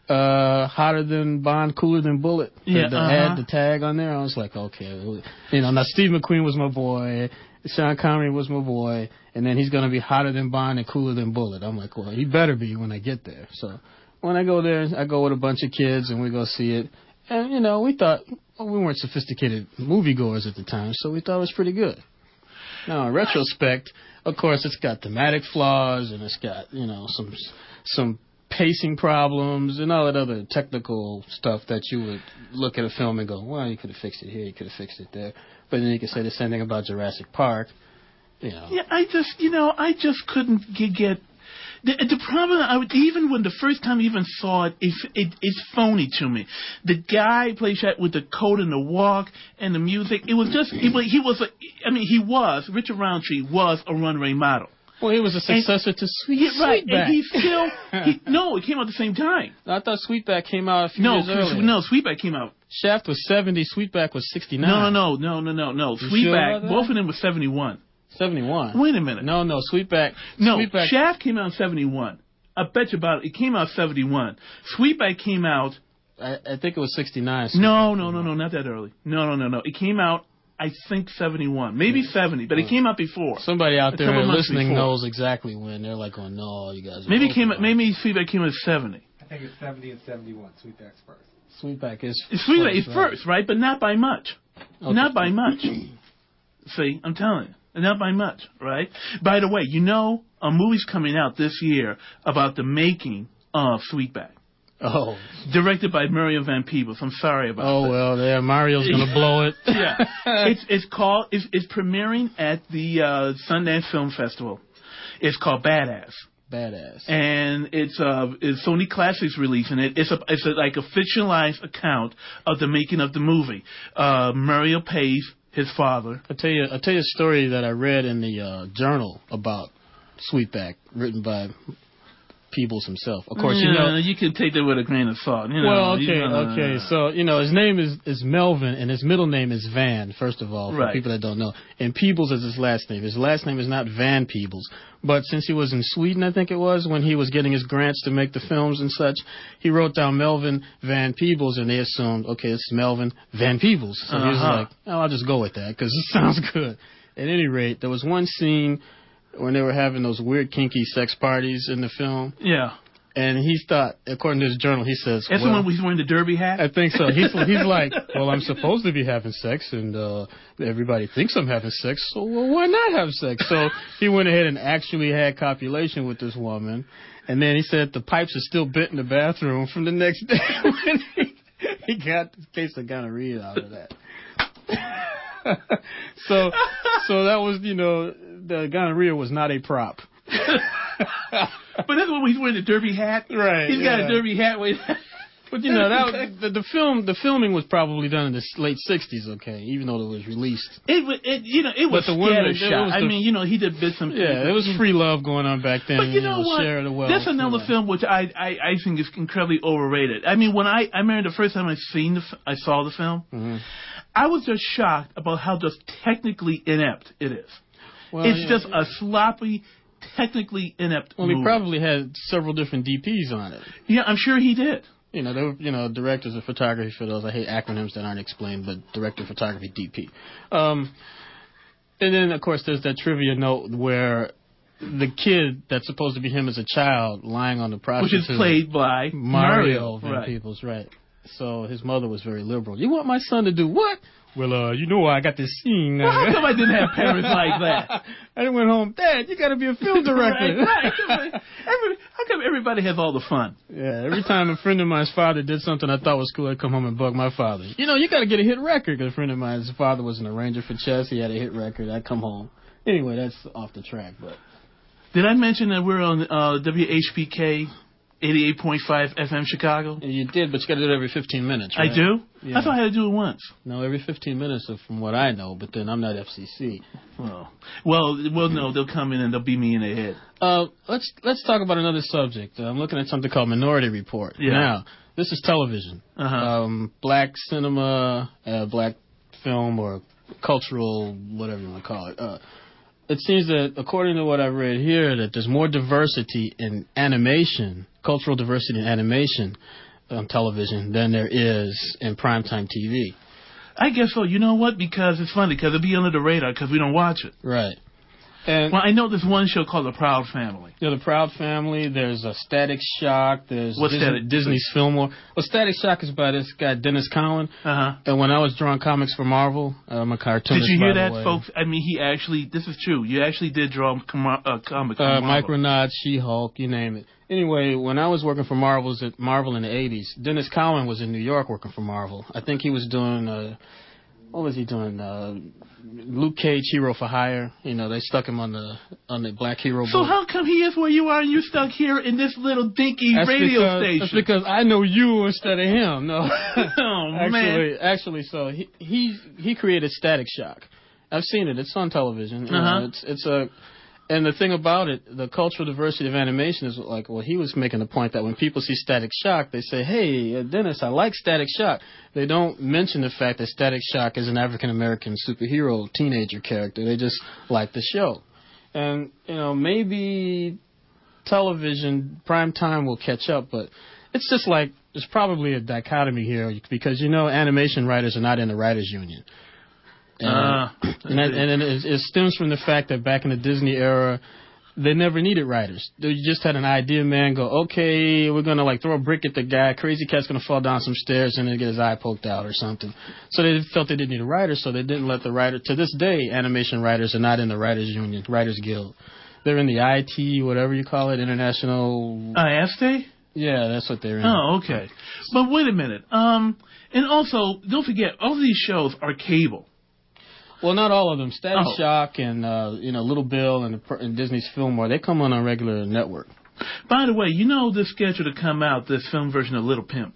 uh, Hotter Than Bond, Cooler Than Bullet? The, Yeah, the uh-huh. ad, the tag on there. I was like, okay. You know, now Steve McQueen was my boy. Sean Connery was my boy. And then he's going to be hotter than Bond and cooler than Bullet. I'm like, well, he better be when I get there. So when I go there, I go with a bunch of kids and we go see it. And, you know, we thought, well, we weren't sophisticated moviegoers at the time, so we thought it was pretty good. Now, in retrospect, of course, it's got thematic flaws and it's got, you know, some some pacing problems and all that other technical stuff that you would look at a film and go, well, you could have fixed it here, you could have fixed it there. But then you could say the same thing about Jurassic Park, you know. Yeah, I just, you know, I just couldn't get... get the, the problem, I would, even when the first time I even saw it, it, it, it's phony to me. The guy plays that with the coat and the walk and the music. It was just, he, he was, a, I mean, he was, Richard Roundtree was a runway model. Well, he was a successor and, to Sweet, yeah, right, Sweetback. and he still, he, no, it came out at the same time. I thought Sweetback came out a few No, years earlier. no, Sweetback came out. Shaft was seventy, Sweetback was sixty-nine. No, no, no, no, no, no, no. You Sweetback, sure about both that? of them were seventy-one. seventy-one. Wait a minute. No, no, Sweetback. No, Sweetback. Shaft came out in seventy-one. I bet you about it. It came out seventy-one. Sweetback came out. I, I think it was sixty-nine. No, no, no, no, not that early. No, no, no, no. It came out, I think, seventy-one. Maybe seventy, but it came out before. Somebody out A there couple months listening before. knows exactly when. They're like, oh, no, you guys are Maybe it both came. wrong. Maybe Sweetback came out at seventy. I think it's seventy and seventy-one. Sweetback's first. Sweetback is Sweetback is right. first, right? But not by much. Okay. Not by much. See, I'm telling you. Not by much, right? By the way, you know, a movie's coming out this year about the making of Sweetback. Oh. Directed by Muriel Van Peebles. I'm sorry about Oh, that. well, there, Mario's going to blow it. Yeah. It's it's called, it's, it's premiering at the uh, Sundance Film Festival. It's called Badass. Badass. And it's uh it's Sony Classics releasing it. It's a it's a, like a fictionalized account of the making of the movie. Uh, Muriel pays his father. I'll tell you, I'll tell you a story that I read in the uh, journal about Sweetback, written by Peebles himself. Of course, yeah, you know. you can take that with a grain of salt. You know, Well, you okay, know, okay. So, you know, his name is, is Melvin, and his middle name is Van, first of all, for Right. people that don't know. And Peebles is his last name. His last name is not Van Peebles. But since he was in Sweden, I think it was, when he was getting his grants to make the films and such, he wrote down Melvin Van Peebles, and they assumed, okay, this is Melvin Van Peebles. So he was Uh-huh. like, oh, I'll just go with that, because it sounds good. At any rate, there was one scene when they were having those weird, kinky sex parties in the film. Yeah. And he thought, according to his journal, he says, That's well, the one where he's wearing the derby hat? I think so. He's, he's like, well, I'm supposed to be having sex, and uh, everybody thinks I'm having sex, so well, why not have sex? So he went ahead and actually had copulation with this woman. And then he said the pipes are still bent in the bathroom from the next day when he, he got the case of gonorrhea out of that. so, so that was, you know, the gonorrhea was not a prop. But that's when he's wearing the derby hat. Right. He's got yeah. a derby hat with. But you know that the, the film, the filming was probably done in the late sixties, okay, even though it was released. It was, it, you know, it was But the women- scattershot. there was I the- mean, you know, he did bits and Yeah, there was free love going on back then. But you know what? Share the wealth, That's another you know. film which I, I I think is incredibly overrated. I mean, when I I remember the first time I seen the f- I saw the film, Mhm. I was just shocked about how just technically inept it is. Well, it's yeah, just yeah. a sloppy, technically inept Well, movie. he probably had several different D Ps on it. Yeah, I'm sure he did. You know, they were, you know, directors of photography for those. I hate acronyms that aren't explained, but director of photography, D P. Um, And then, of course, there's that trivia note where the kid that's supposed to be him as a child lying on the prostitute. Which is played by Mario Mario. Van Right. Peebles, right. So his mother was very liberal. You want my son to do what? Well, uh, you know I got this scene. Well, how come I didn't have parents like that? I went home, Dad, you got to be a film director. right, right. Every, how come everybody has all the fun? Yeah, every time a friend of mine's father did something I thought was cool, I'd come home and bug my father. You know, you got to get a hit record. Because a friend of mine's father was an arranger for chess. He had a hit record. I'd come home. Anyway, that's off the track. But Did I mention that we're on uh, W H P K eighty-eight point five F M Chicago? you did, but you got to do it every fifteen minutes, right? I do? Yeah. I thought I had to do it once. No, every fifteen minutes, from what I know. But then I'm not F C C. Oh. Well, well, no, they'll come in and they'll beat me in the head. Uh, let's let's talk about another subject. Uh, I'm looking at something called Minority Report. Yeah. Now, this is television. Uh-huh. Um, black cinema, uh, black film, or cultural, whatever you want to call it. Uh, it seems that, according to what I've read here, that there's more diversity in animation, cultural diversity in animation on television than there is in primetime T V. I guess so. You know what? Because it's funny, because it'll be under the radar because we don't watch it. Right. And Well, I know there's one show called The Proud Family. you know, the Proud Family, there's a Static Shock, there's What's Disney, Static- Disney's Fillmore. Well, Static Shock is by this guy, Dennis Cowan. Uh-huh. And when I was drawing comics for Marvel, I'm a cartoonist. Did you hear by the that, way. folks? I mean, he actually, this is true. You actually did draw com- uh, comics. Uh, for Marvel. Micronauts, She-Hulk, you name it. Anyway, when I was working for Marvel's at Marvel in the eighties, Dennis Cowan was in New York working for Marvel. I think he was doing, uh, what was he doing? Uh, Luke Cage, Hero for Hire. You know, they stuck him on the on the Black Hero. So book. how come he is where you are and you stuck here in this little dinky That's radio because, station? That's because I know you instead of him. No, Oh, actually, man. actually, so he he he created Static Shock. I've seen it. It's on television. You know, Uh-huh. it's it's a, and the thing about it, the cultural diversity of animation is like, well, he was making the point that when people see Static Shock, they say, "Hey, uh, Dennis, I like Static Shock." They don't mention the fact that Static Shock is an African American superhero teenager character. They just like the show, and you know, maybe television prime time will catch up, but it's just like there's probably a dichotomy here because you know animation writers are not in the writers union. And, Ah, and, that, and it, it stems from the fact that back in the Disney era, they never needed writers. They just had an idea, man, go, okay, we're going to like throw a brick at the guy. Crazy Cat's going to fall down some stairs and then get his eye poked out or something. So they felt they didn't need a writer, so they didn't let the writer. To this day, animation writers are not in the writers union, writers guild. They're in the I T, whatever you call it, international. I asked they? Yeah, that's what they're in. Oh, okay. But wait a minute. Um, and also, don't forget, all of these shows are cable. Well, not all of them. Static Oh. Shock and uh, you know Little Bill and, the, and Disney's Fillmore, they come on a regular network. By the way, you know this schedule to come out, this film version of Little Pimp.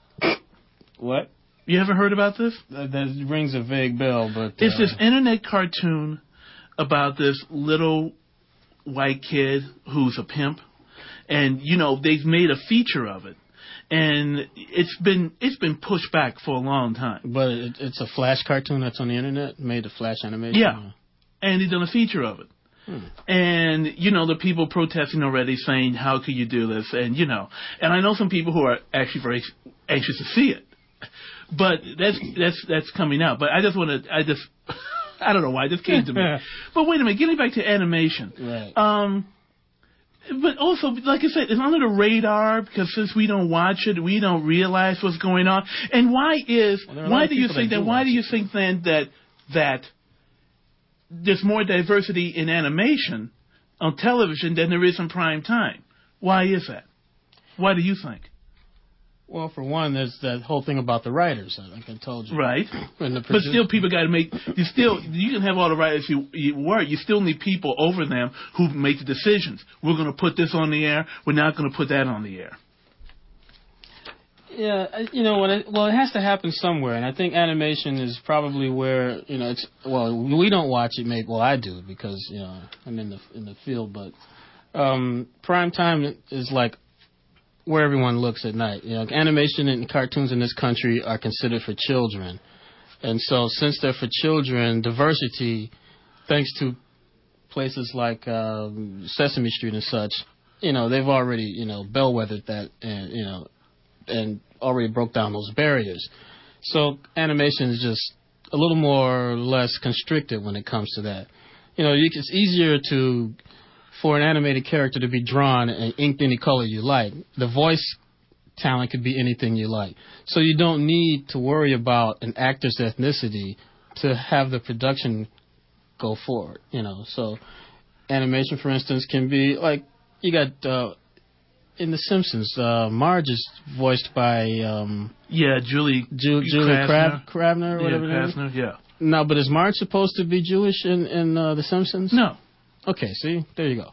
What? You ever heard about this? That, that rings a vague bell, but It's uh, this internet cartoon about this little white kid who's a pimp. And, you know, they've made a feature of it. And it's been it's been pushed back for a long time. But it, it's a Flash cartoon that's on the internet, made to Flash animation. Yeah. And he's done a feature of it. Hmm. And, you know, the people protesting already saying, how could you do this? And, you know, and I know some people who are actually very anxious to see it. But that's that's that's coming out. But I just want to, I just, I don't know why, it just came to me. But wait a minute, getting back to animation. Right. Um, but also, like I said, it's under the radar because since we don't watch it, we don't realize what's going on. And why is, Well, there are a lot why of do you people think that that, do why watch do you it. think then that, that there's more diversity in animation on television than there is in prime time? Why is that? Why do you think? Well, for one, there's that whole thing about the writers, like I told you. Right. And the But produ- still, people got to make. You still, you can have all the writers you, you were. You still need people over them who make the decisions. We're going to put this on the air. We're not going to put that on the air. Yeah, I- you know, when it, well, it has to happen somewhere, and I think animation is probably where you know it's. Well, we don't watch it, maybe. Well, I do because you know I'm in the in the field, but um, prime time is like where everyone looks at night. You know, animation and cartoons in this country are considered for children, and so since they're for children, diversity, thanks to places like um, Sesame Street and such, you know, they've already you know bellwethered that, and you know. and already broke down those barriers. So animation is just a little more or less constricted when it comes to that. You know, you, it's easier to for an animated character to be drawn and inked any color you like. The voice talent could be anything you like. So you don't need to worry about an actor's ethnicity to have the production go forward, you know. So animation, for instance, can be like, you got uh, in The Simpsons, uh, Marge is voiced by um, yeah, Julie Ju- Julie Krab- Krabner or whatever. Yeah, Krasner, yeah. No, but is Marge supposed to be Jewish in, in uh, The Simpsons? No. Okay, see? There you go.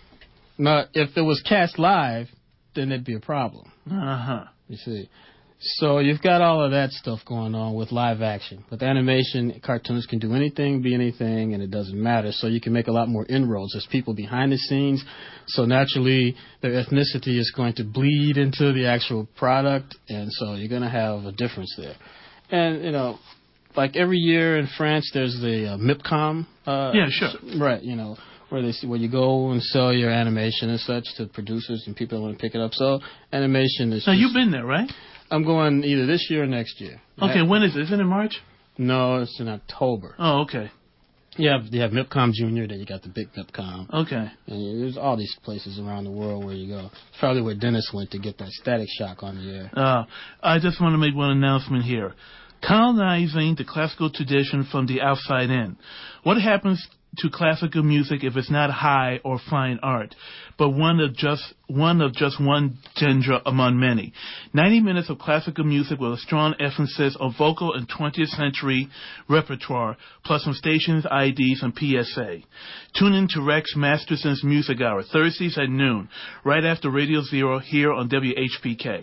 Now, if it was cast live, then it'd be a problem. Uh-huh. You see? So you've got all of that stuff going on with live action. With animation, cartoons can do anything, be anything, and it doesn't matter. So you can make a lot more inroads. There's people behind the scenes, so naturally their ethnicity is going to bleed into the actual product, and so you're going to have a difference there. And, you know, like every year in France, there's the uh, MIPCOM. Uh, yeah, sure. Right, you know, where they see, where you go and sell your animation and such to producers and people that want to pick it up. So animation is. Now just, you've been there, right? I'm going either this year or next year. Okay, I, when is it? Is it in March? No, it's in October. Oh, okay. You have, you have MIPCOM Junior, then you got the big MIPCOM. Okay. And there's all these places around the world where you go. It's probably where Dennis went to get that Static Shock on the air. Uh, I just want to make one announcement here. Colonizing the classical tradition from the outside in. What happens to classical music if it's not high or fine art, but one of just one of just one genre among many? Ninety minutes of classical music with a strong emphasis on vocal and twentieth century repertoire, plus some stations, I Ds, and P S A. Tune in to Rex Masterson's Music Hour, Thursdays at noon, right after Radio Zero here on W H P K.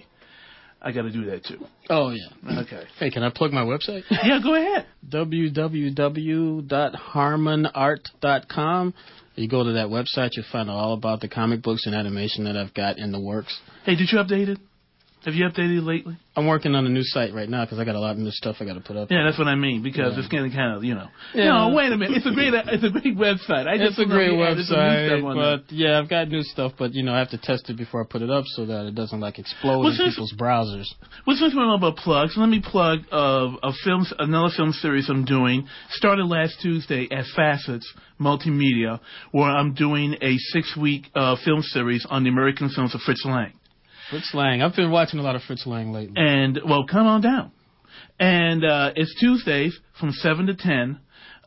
I got to do that too. Oh, yeah. Okay. Hey, can I plug my website? Yeah, go ahead. w w w dot harmon art dot com. You go to that website, you'll find out all about the comic books and animation that I've got in the works. Hey, did you update it? Have you updated it lately? I'm working on a new site right now because I got a lot of new stuff I got to put up. Yeah, there. that's what I mean, because Yeah. it's getting kind of, you know. Yeah. No, wait a minute. It's a great it's a great website. I just It's a great wanna add some new website, stuff on there. but yeah, I've got new stuff, but you know, I have to test it before I put it up so that it doesn't like explode Well, in since- people's browsers. Well, since we're all about plugs, let me plug uh, a film, another film series I'm doing. Started last Tuesday at Facets Multimedia, where I'm doing a six-week uh, film series on the American films of Fritz Lang. Fritz Lang. I've been watching a lot of Fritz Lang lately. And, well, come on down. And uh, it's Tuesdays from seven to ten.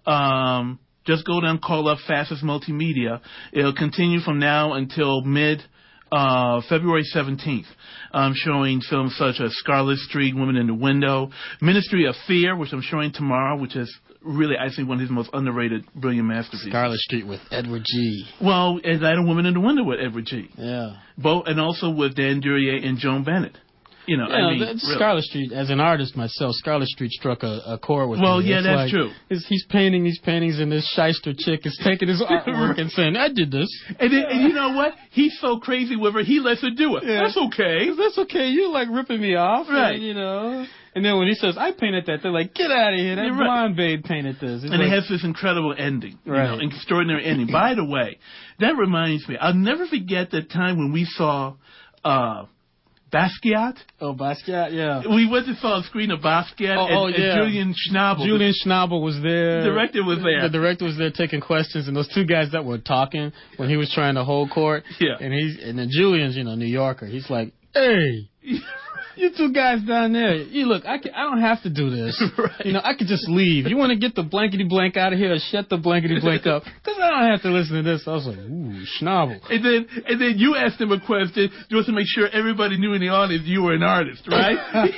Um, just go down, call up Facets Multimedia. It'll continue from now until mid uh, February seventeenth. I'm showing films such as Scarlet Street, Woman in the Window, Ministry of Fear, which I'm showing tomorrow, which is really, I think, one of his most underrated, brilliant masterpieces. Scarlet Street with Edward G. Well, and I had a Woman in the Window with Edward G. Yeah. Both, and also with Dan Duryea and Joan Bennett. You know, Yeah, I mean, that's really. Scarlet Street, as an artist myself, Scarlet Street struck a, a chord with Well, me. yeah, It's that's like, true. He's, he's painting these paintings, and this shyster chick is taking his artwork and saying, I did this. And, then, and you know what? He's so crazy with her, he lets her do it. Yeah. That's okay. That's okay. You're like ripping me off. Right. And, you know. And then when he says, I painted that, they're like, get out of here. That You're right. blonde babe painted this. It's And like, it has this incredible ending. You Right. know, extraordinary ending. By the way, that reminds me, I'll never forget the time when we saw uh, Basquiat. oh, Basquiat, yeah. We went to saw a screen of Basquiat Oh, and, oh, and yeah. Julian Schnabel. Julian Schnabel was there. The director was there. The director was there taking questions, and those two guys that were talking when he was trying to hold court. Yeah. And he's and then Julian's, you know, New Yorker. He's like, hey, you two guys down there. You look, I can, I don't have to do this. Right. You know, I could just leave. You want to get the blankety blank out of here, or shut the blankety blank up? Because I don't have to listen to this. I was like, ooh, Schnabel. And then, and then you asked him a question just to make sure everybody knew in the audience you were an artist, right?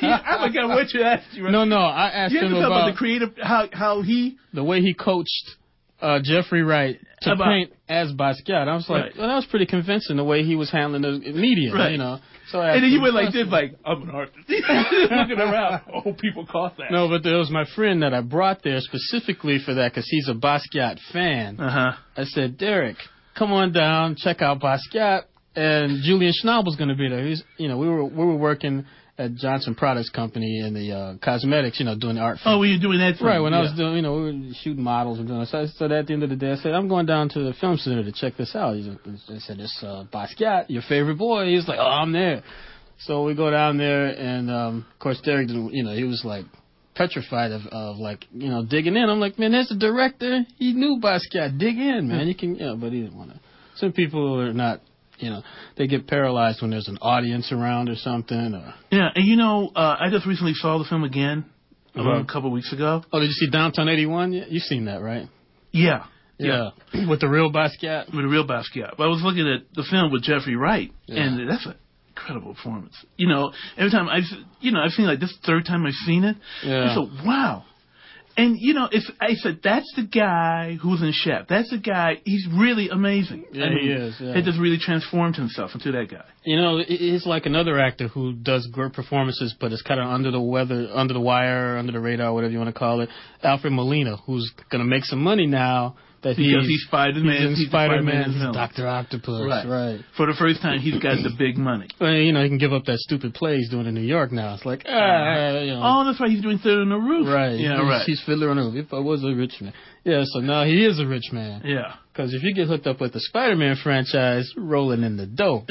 I forgot what you asked you. No, no, I asked You him asked him about, about the creative, how how he. the way he coached uh, Jeffrey Wright to About- paint as Basquiat. I was like, Right. well, that was pretty convincing the way he was handling the media, Right. you know. So I And then asked you him went like questions. this, like, I'm an artist. Looking around. Oh, people caught that. No, but there was my friend that I brought there specifically for that because he's a Basquiat fan. Uh-huh. I said, Derek, come on down, check out Basquiat, and Julian Schnabel's going to be there. He's, you know, we were we were working at Johnson Products Company in the uh, cosmetics, you know, doing the art. Oh, were you doing that thing? Right, when I Yeah. was doing, you know, we were shooting models and doing that. So, so at the end of the day, I said, I'm going down to the film center to check this out. He said, it's uh, Basquiat, your favorite boy. He's like, oh, I'm there. So we go down there, and um, of course, Derek didn't, you know, he was like petrified of, of like, you know, digging in. I'm like, man, there's a director. He knew Basquiat. Dig in, man. You can, you know, but he didn't want to. Some people are not, you know, they get paralyzed when there's an audience around or something. Or... Yeah, and you know, uh, I just recently saw the film again about mm-hmm. a couple of weeks ago. Oh, did you see Downtown eighty-one? You've seen that, right? Yeah. Yeah. yeah. With the real Basquiat? With the real Basquiat. But I was looking at the film with Jeffrey Wright, yeah. and that's an incredible performance. You know, every time I've, you know, I've seen like this third time I've seen it. Yeah. I thought, wow. And, you know, if I said, that's the guy who's in Chef. That's the guy, he's really amazing. Yeah, I mean, he is. Yeah. He just really transformed himself into that guy. You know, he's like another actor who does great performances, but it's kind of under the weather, under the wire, under the radar, whatever you want to call it. Alfred Molina, who's going to make some money now. That because he's, he's Spider-Man. He's, he's Spider-Man. He's Doctor Octopus. Right. right. For the first time, he's got the big money. Well, you know, he can give up that stupid play he's doing in New York now. It's like, ah, you know. Oh, that's right. He's doing Fiddler on the Roof. Right. Yeah, he's, right. He's Fiddler on the Roof. If I was a rich man. Yeah, so now he is a rich man. Yeah. Because if you get hooked up with the Spider-Man franchise, rolling in the dough.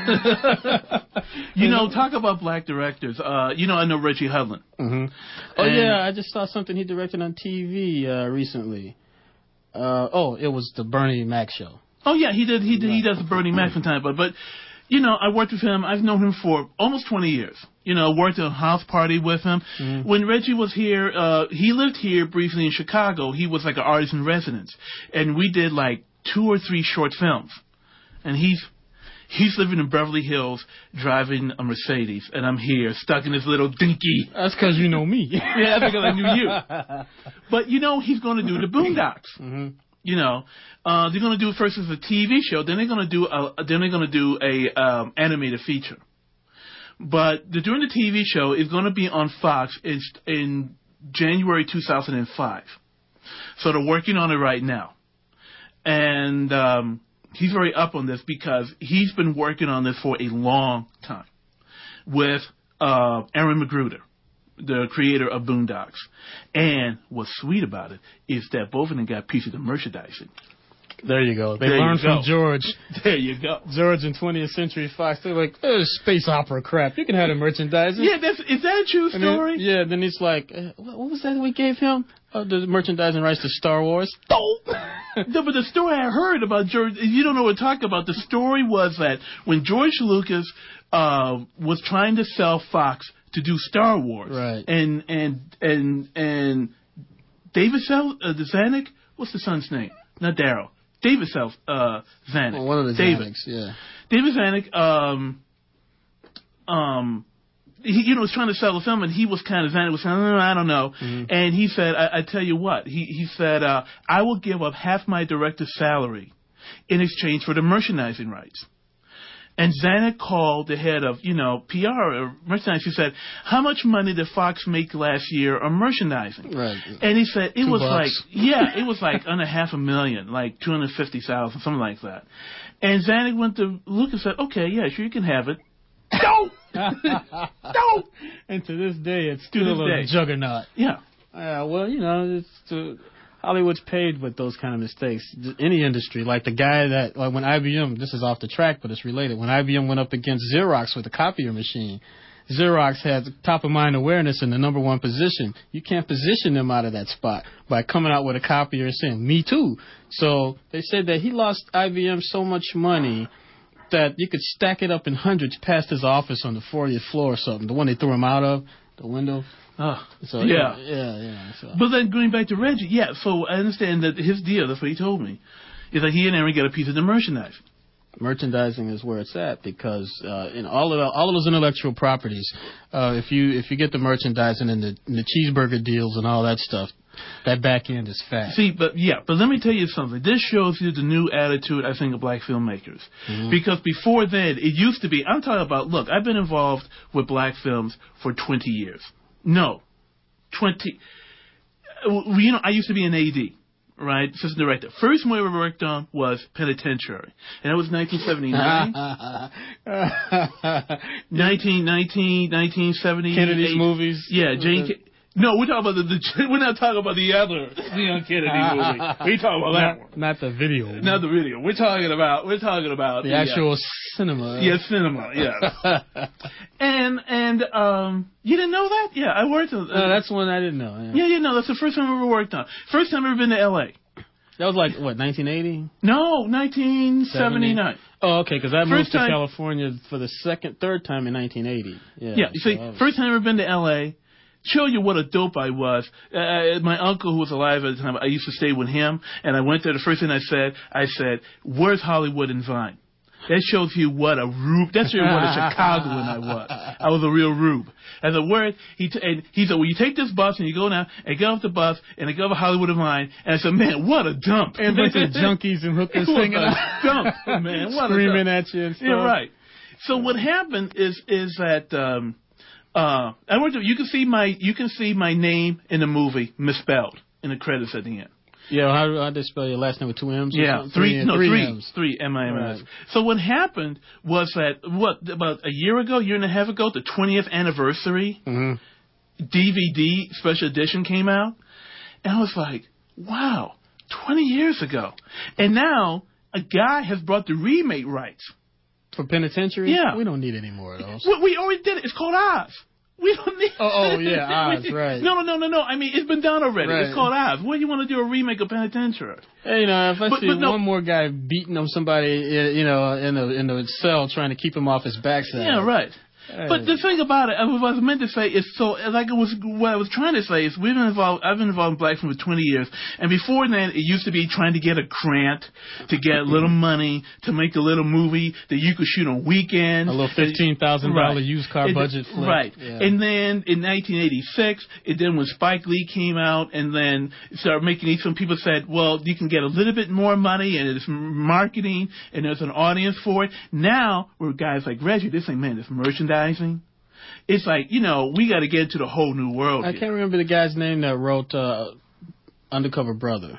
You know, talk about black directors. Uh, you know, I know Reggie Hudlin. Mm-hmm. Oh, and yeah. I just saw something he directed on T V uh, recently. Uh, oh, it was the Bernie Mac show. Oh yeah, he did. He did, he does the Bernie Mac from time, but but you know, I worked with him. I've known him for almost twenty years. You know, worked at a house party with him. Mm-hmm. When Reggie was here, uh, he lived here briefly in Chicago. He was like an artist in residence, and we did like two or three short films. And he's he's living in Beverly Hills, driving a Mercedes, and I'm here stuck in this little dinky. That's because you know me. Yeah, that's because I knew you. But you know, he's going to do the Boondocks. Mm-hmm. You know, uh, they're going to do it first as a T V show, then they're going to do a, then they're going to do a um, animated feature. But the, doing the T V show is going to be on Fox in, in January two thousand five. So they're working on it right now, and um, he's very up on this because he's been working on this for a long time with uh, Aaron McGruder, the creator of Boondocks. And what's sweet about it is that both of them got pieces of merchandising. There you go. They there learned from George. There you go. George in twentieth Century Fox. They're like, oh, space opera crap. You can have the merchandising. Yeah, that's, is that a true story? Then, yeah, then he's like, uh, what was that we gave him? Oh, the merchandising rights to Star Wars. Oh. No, but the story I heard about George, you don't know what to talk about. The story was that when George Lucas uh, was trying to sell Fox to do Star Wars, right? And and and and David Sel uh, the Zanuck, what's the son's name? Not Daryl. David Self, uh, Zanuck. Well, one of the David. Zanucks, yeah. David Zanuck, um, um, he, you know, was trying to sell the film, and he was kind of, Zanuck was saying, oh, I don't know. Mm-hmm. And he said, I, I tell you what, he, he said, uh, I will give up half my director's salary in exchange for the merchandising rights. And Zanuck called the head of, you know, P R or merchandising. He said, how much money did Fox make last year on merchandising? Right. And he said, it Two was bucks. like, yeah, it was like under half a million, like two hundred fifty thousand, something like that. And Zanuck went to look and said, okay, yeah, sure, you can have it. No! No! And to this day, it's to still this a day. juggernaut. Yeah. Yeah, uh, well, you know, it's to, Hollywood's paid with those kind of mistakes. Any industry, like the guy that, like when I B M, this is off the track, but it's related. When I B M went up against Xerox with a copier machine, Xerox had top of mind awareness in the number one position. You can't position them out of that spot by coming out with a copier and saying, me too. So they said that he lost I B M so much money that you could stack it up in hundreds past his office on the fortieth floor or something, the one they threw him out of, the window. Oh, so, yeah. Yeah, yeah. So. But then going back to Reggie, yeah, so I understand that his deal, that's what he told me, is that he and Aaron get a piece of the merchandising. Merchandising is where it's at because uh, in all of the, all of those intellectual properties, uh, if you if you get the merchandising and the, and the cheeseburger deals and all that stuff, that back end is fat. See, but yeah, but let me tell you something. This shows you the new attitude, I think, of black filmmakers. Mm-hmm. Because before then, it used to be, I'm talking about, look, I've been involved with black films for twenty years. No, twenty. You know, I used to be an A D, right, assistant director. First movie I worked on was Penitentiary, and that was nineteen seventy-nine. nineteen, nineteen, nineteen seventy-eight. Kennedy's movies. Yeah, Jane. No, we're talking about the, the we're not talking about the other Leon Kennedy movie. We're talking about that one. Not, not the video. Not the video. We're talking about we're talking about the, the actual uh, cinema. Yeah, cinema. Yeah. and and um, you didn't know that? Yeah, I worked on. Uh, no, that's one I didn't know. Yeah. yeah, yeah, no, that's the first time I ever worked on. First time I ever been to L A. That was like what, nineteen eighty? No, nineteen seventy-nine. Oh, okay, because I moved First to time, California for the second, third time in nineteen eighty. Yeah, yeah. You so see, was... first time I ever been to L A. Show you what a dope I was. Uh, my uncle, who was alive at the time, I used to stay with him, and I went there. The first thing I said, I said, "Where's Hollywood and Vine?" That shows you what a rube. That's what a Chicagoan I was. I was a real rube. And the word he t- and he said, "Well, you take this bus and you go now and get off the bus and they go to Hollywood and Vine." And I said, "Man, what a dump!" And a bunch of junkies and hookers singing, a dump, man, what screaming a dump. at you and stuff. You're right. So what happened is is that. Um, Uh, I worked. You can see my you can see my name in the movie misspelled in the credits at the end. Yeah, how how do they spell your last name with two M's? Yeah, three, three, no, three, three, M's. three M I M S. Right. So what happened was that what about a year ago, year and a half ago, the twentieth anniversary mm-hmm. D V D special edition came out, and I was like, wow, twenty years ago, and now a guy has brought the remake rights. For Penitentiary? Yeah. We don't need any more of those. We, we already did it. It's called Oz. We don't need. Oh, oh yeah, Oz, right. No, no, no, no, no. I mean, it's been done already. Right. It's called Oz. What do you want to do a remake of Penitentiary? Hey, you know, if I But- see but no- one more guy beating on somebody, you know, in a in a cell trying to keep him off his backside. Yeah, right. Hey. But the thing about it, what I was meant to say is so, like it was, what I was trying to say is we've been involved, I've been involved in Black Film for twenty years, and before then it used to be trying to get a grant, to get a little money, to make a little movie that you could shoot on weekends. A little fifteen thousand dollars Right. used car It- budget flick. Right. Yeah. And then in nineteen eighty-six, it then when Spike Lee came out and then started making these, some people said, well, you can get a little bit more money and it's marketing and there's an audience for it. Now, we're guys like Reggie, this thing, man, it's merchandising. It's like, you know, we got to get into the whole new world I here. can't remember the guy's name that wrote uh, Undercover Brother.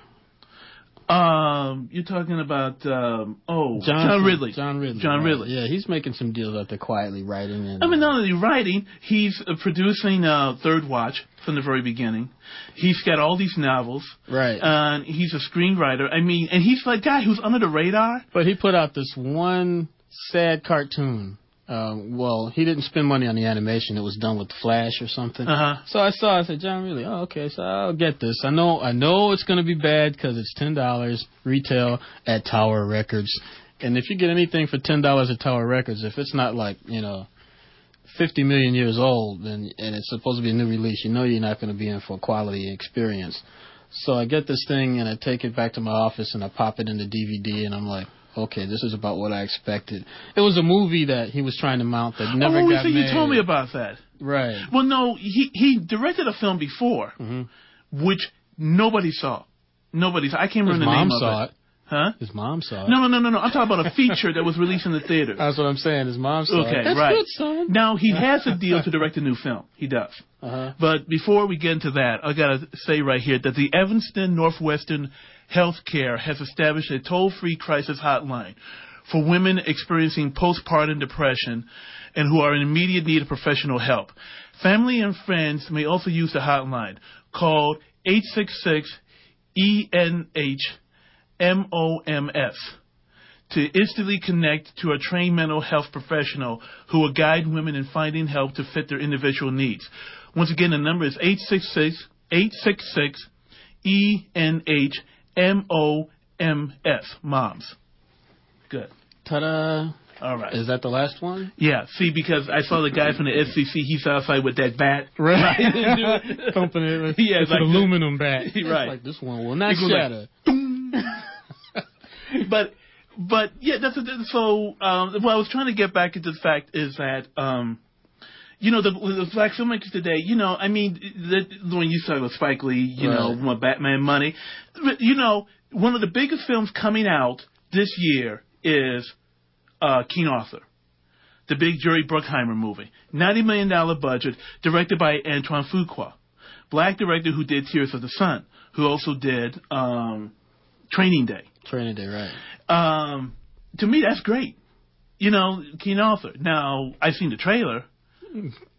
Um, you're talking about, um, oh, John, John Ridley. John Ridley. John right. Ridley. Yeah, he's making some deals out there quietly writing. And, I mean, not only writing, he's uh, producing uh, Third Watch from the very beginning. He's got all these novels. Right. And he's a screenwriter. I mean, and he's like a guy who's under the radar. But he put out this one sad cartoon. Um, well, he didn't spend money on the animation. It was done with Flash or something. Uh-huh. So I saw. I said, John Ridley. Oh, okay. So I'll get this. I know. I know it's going to be bad because it's ten dollars retail at Tower Records. And if you get anything for ten dollars at Tower Records, if it's not like you know, fifty million years old, then and it's supposed to be a new release, you know you're not going to be in for a quality experience. So I get this thing and I take it back to my office and I pop it in the D V D and I'm like, okay, this is about what I expected. It was a movie that he was trying to mount that never oh, got so made. you told me about that. Right. Well, no, he he directed a film before, Mm-hmm. which nobody saw. Nobody saw. I can't His remember the mom name saw of it. it. Huh? His mom saw it. No, no, no, no, no. I'm talking about a feature that was released in the theater. That's what I'm saying. His mom saw Okay, it. That's right. good, son. Now, he has a deal to direct a new film. He does. Uh-huh. But before we get into that, I got to say right here that the Evanston Northwestern Healthcare has established a toll-free crisis hotline for women experiencing postpartum depression and who are in immediate need of professional help. Family and friends may also use the hotline called eight six six E N H M O M S to instantly connect to a trained mental health professional who will guide women in finding help to fit their individual needs. Once again, the number is eight six six E N H M O M S, moms. Good. Ta-da. All right. Is that the last one? Yeah, see, because I saw the guy from the S C C, he's outside with that bat. Right. Thumping it with, Yeah, with like an the- aluminum bat. Right. It's like, this one will not It goes like, shatter. but, but, yeah, that's, a, so, um, what I was trying to get back into the fact is that, um, you know, the, the black filmmakers today, you know, I mean, the, when you talk about Spike Lee, you Right. know, want Batman money, but, you know, one of the biggest films coming out this year is uh, King Arthur, the big Jerry Bruckheimer movie. ninety million dollars budget, directed by Antoine Fuqua, black director who did Tears of the Sun, who also did um, Training Day. Training Day, right. Um, to me, that's great. You know, King Arthur. Now, I've seen the trailer.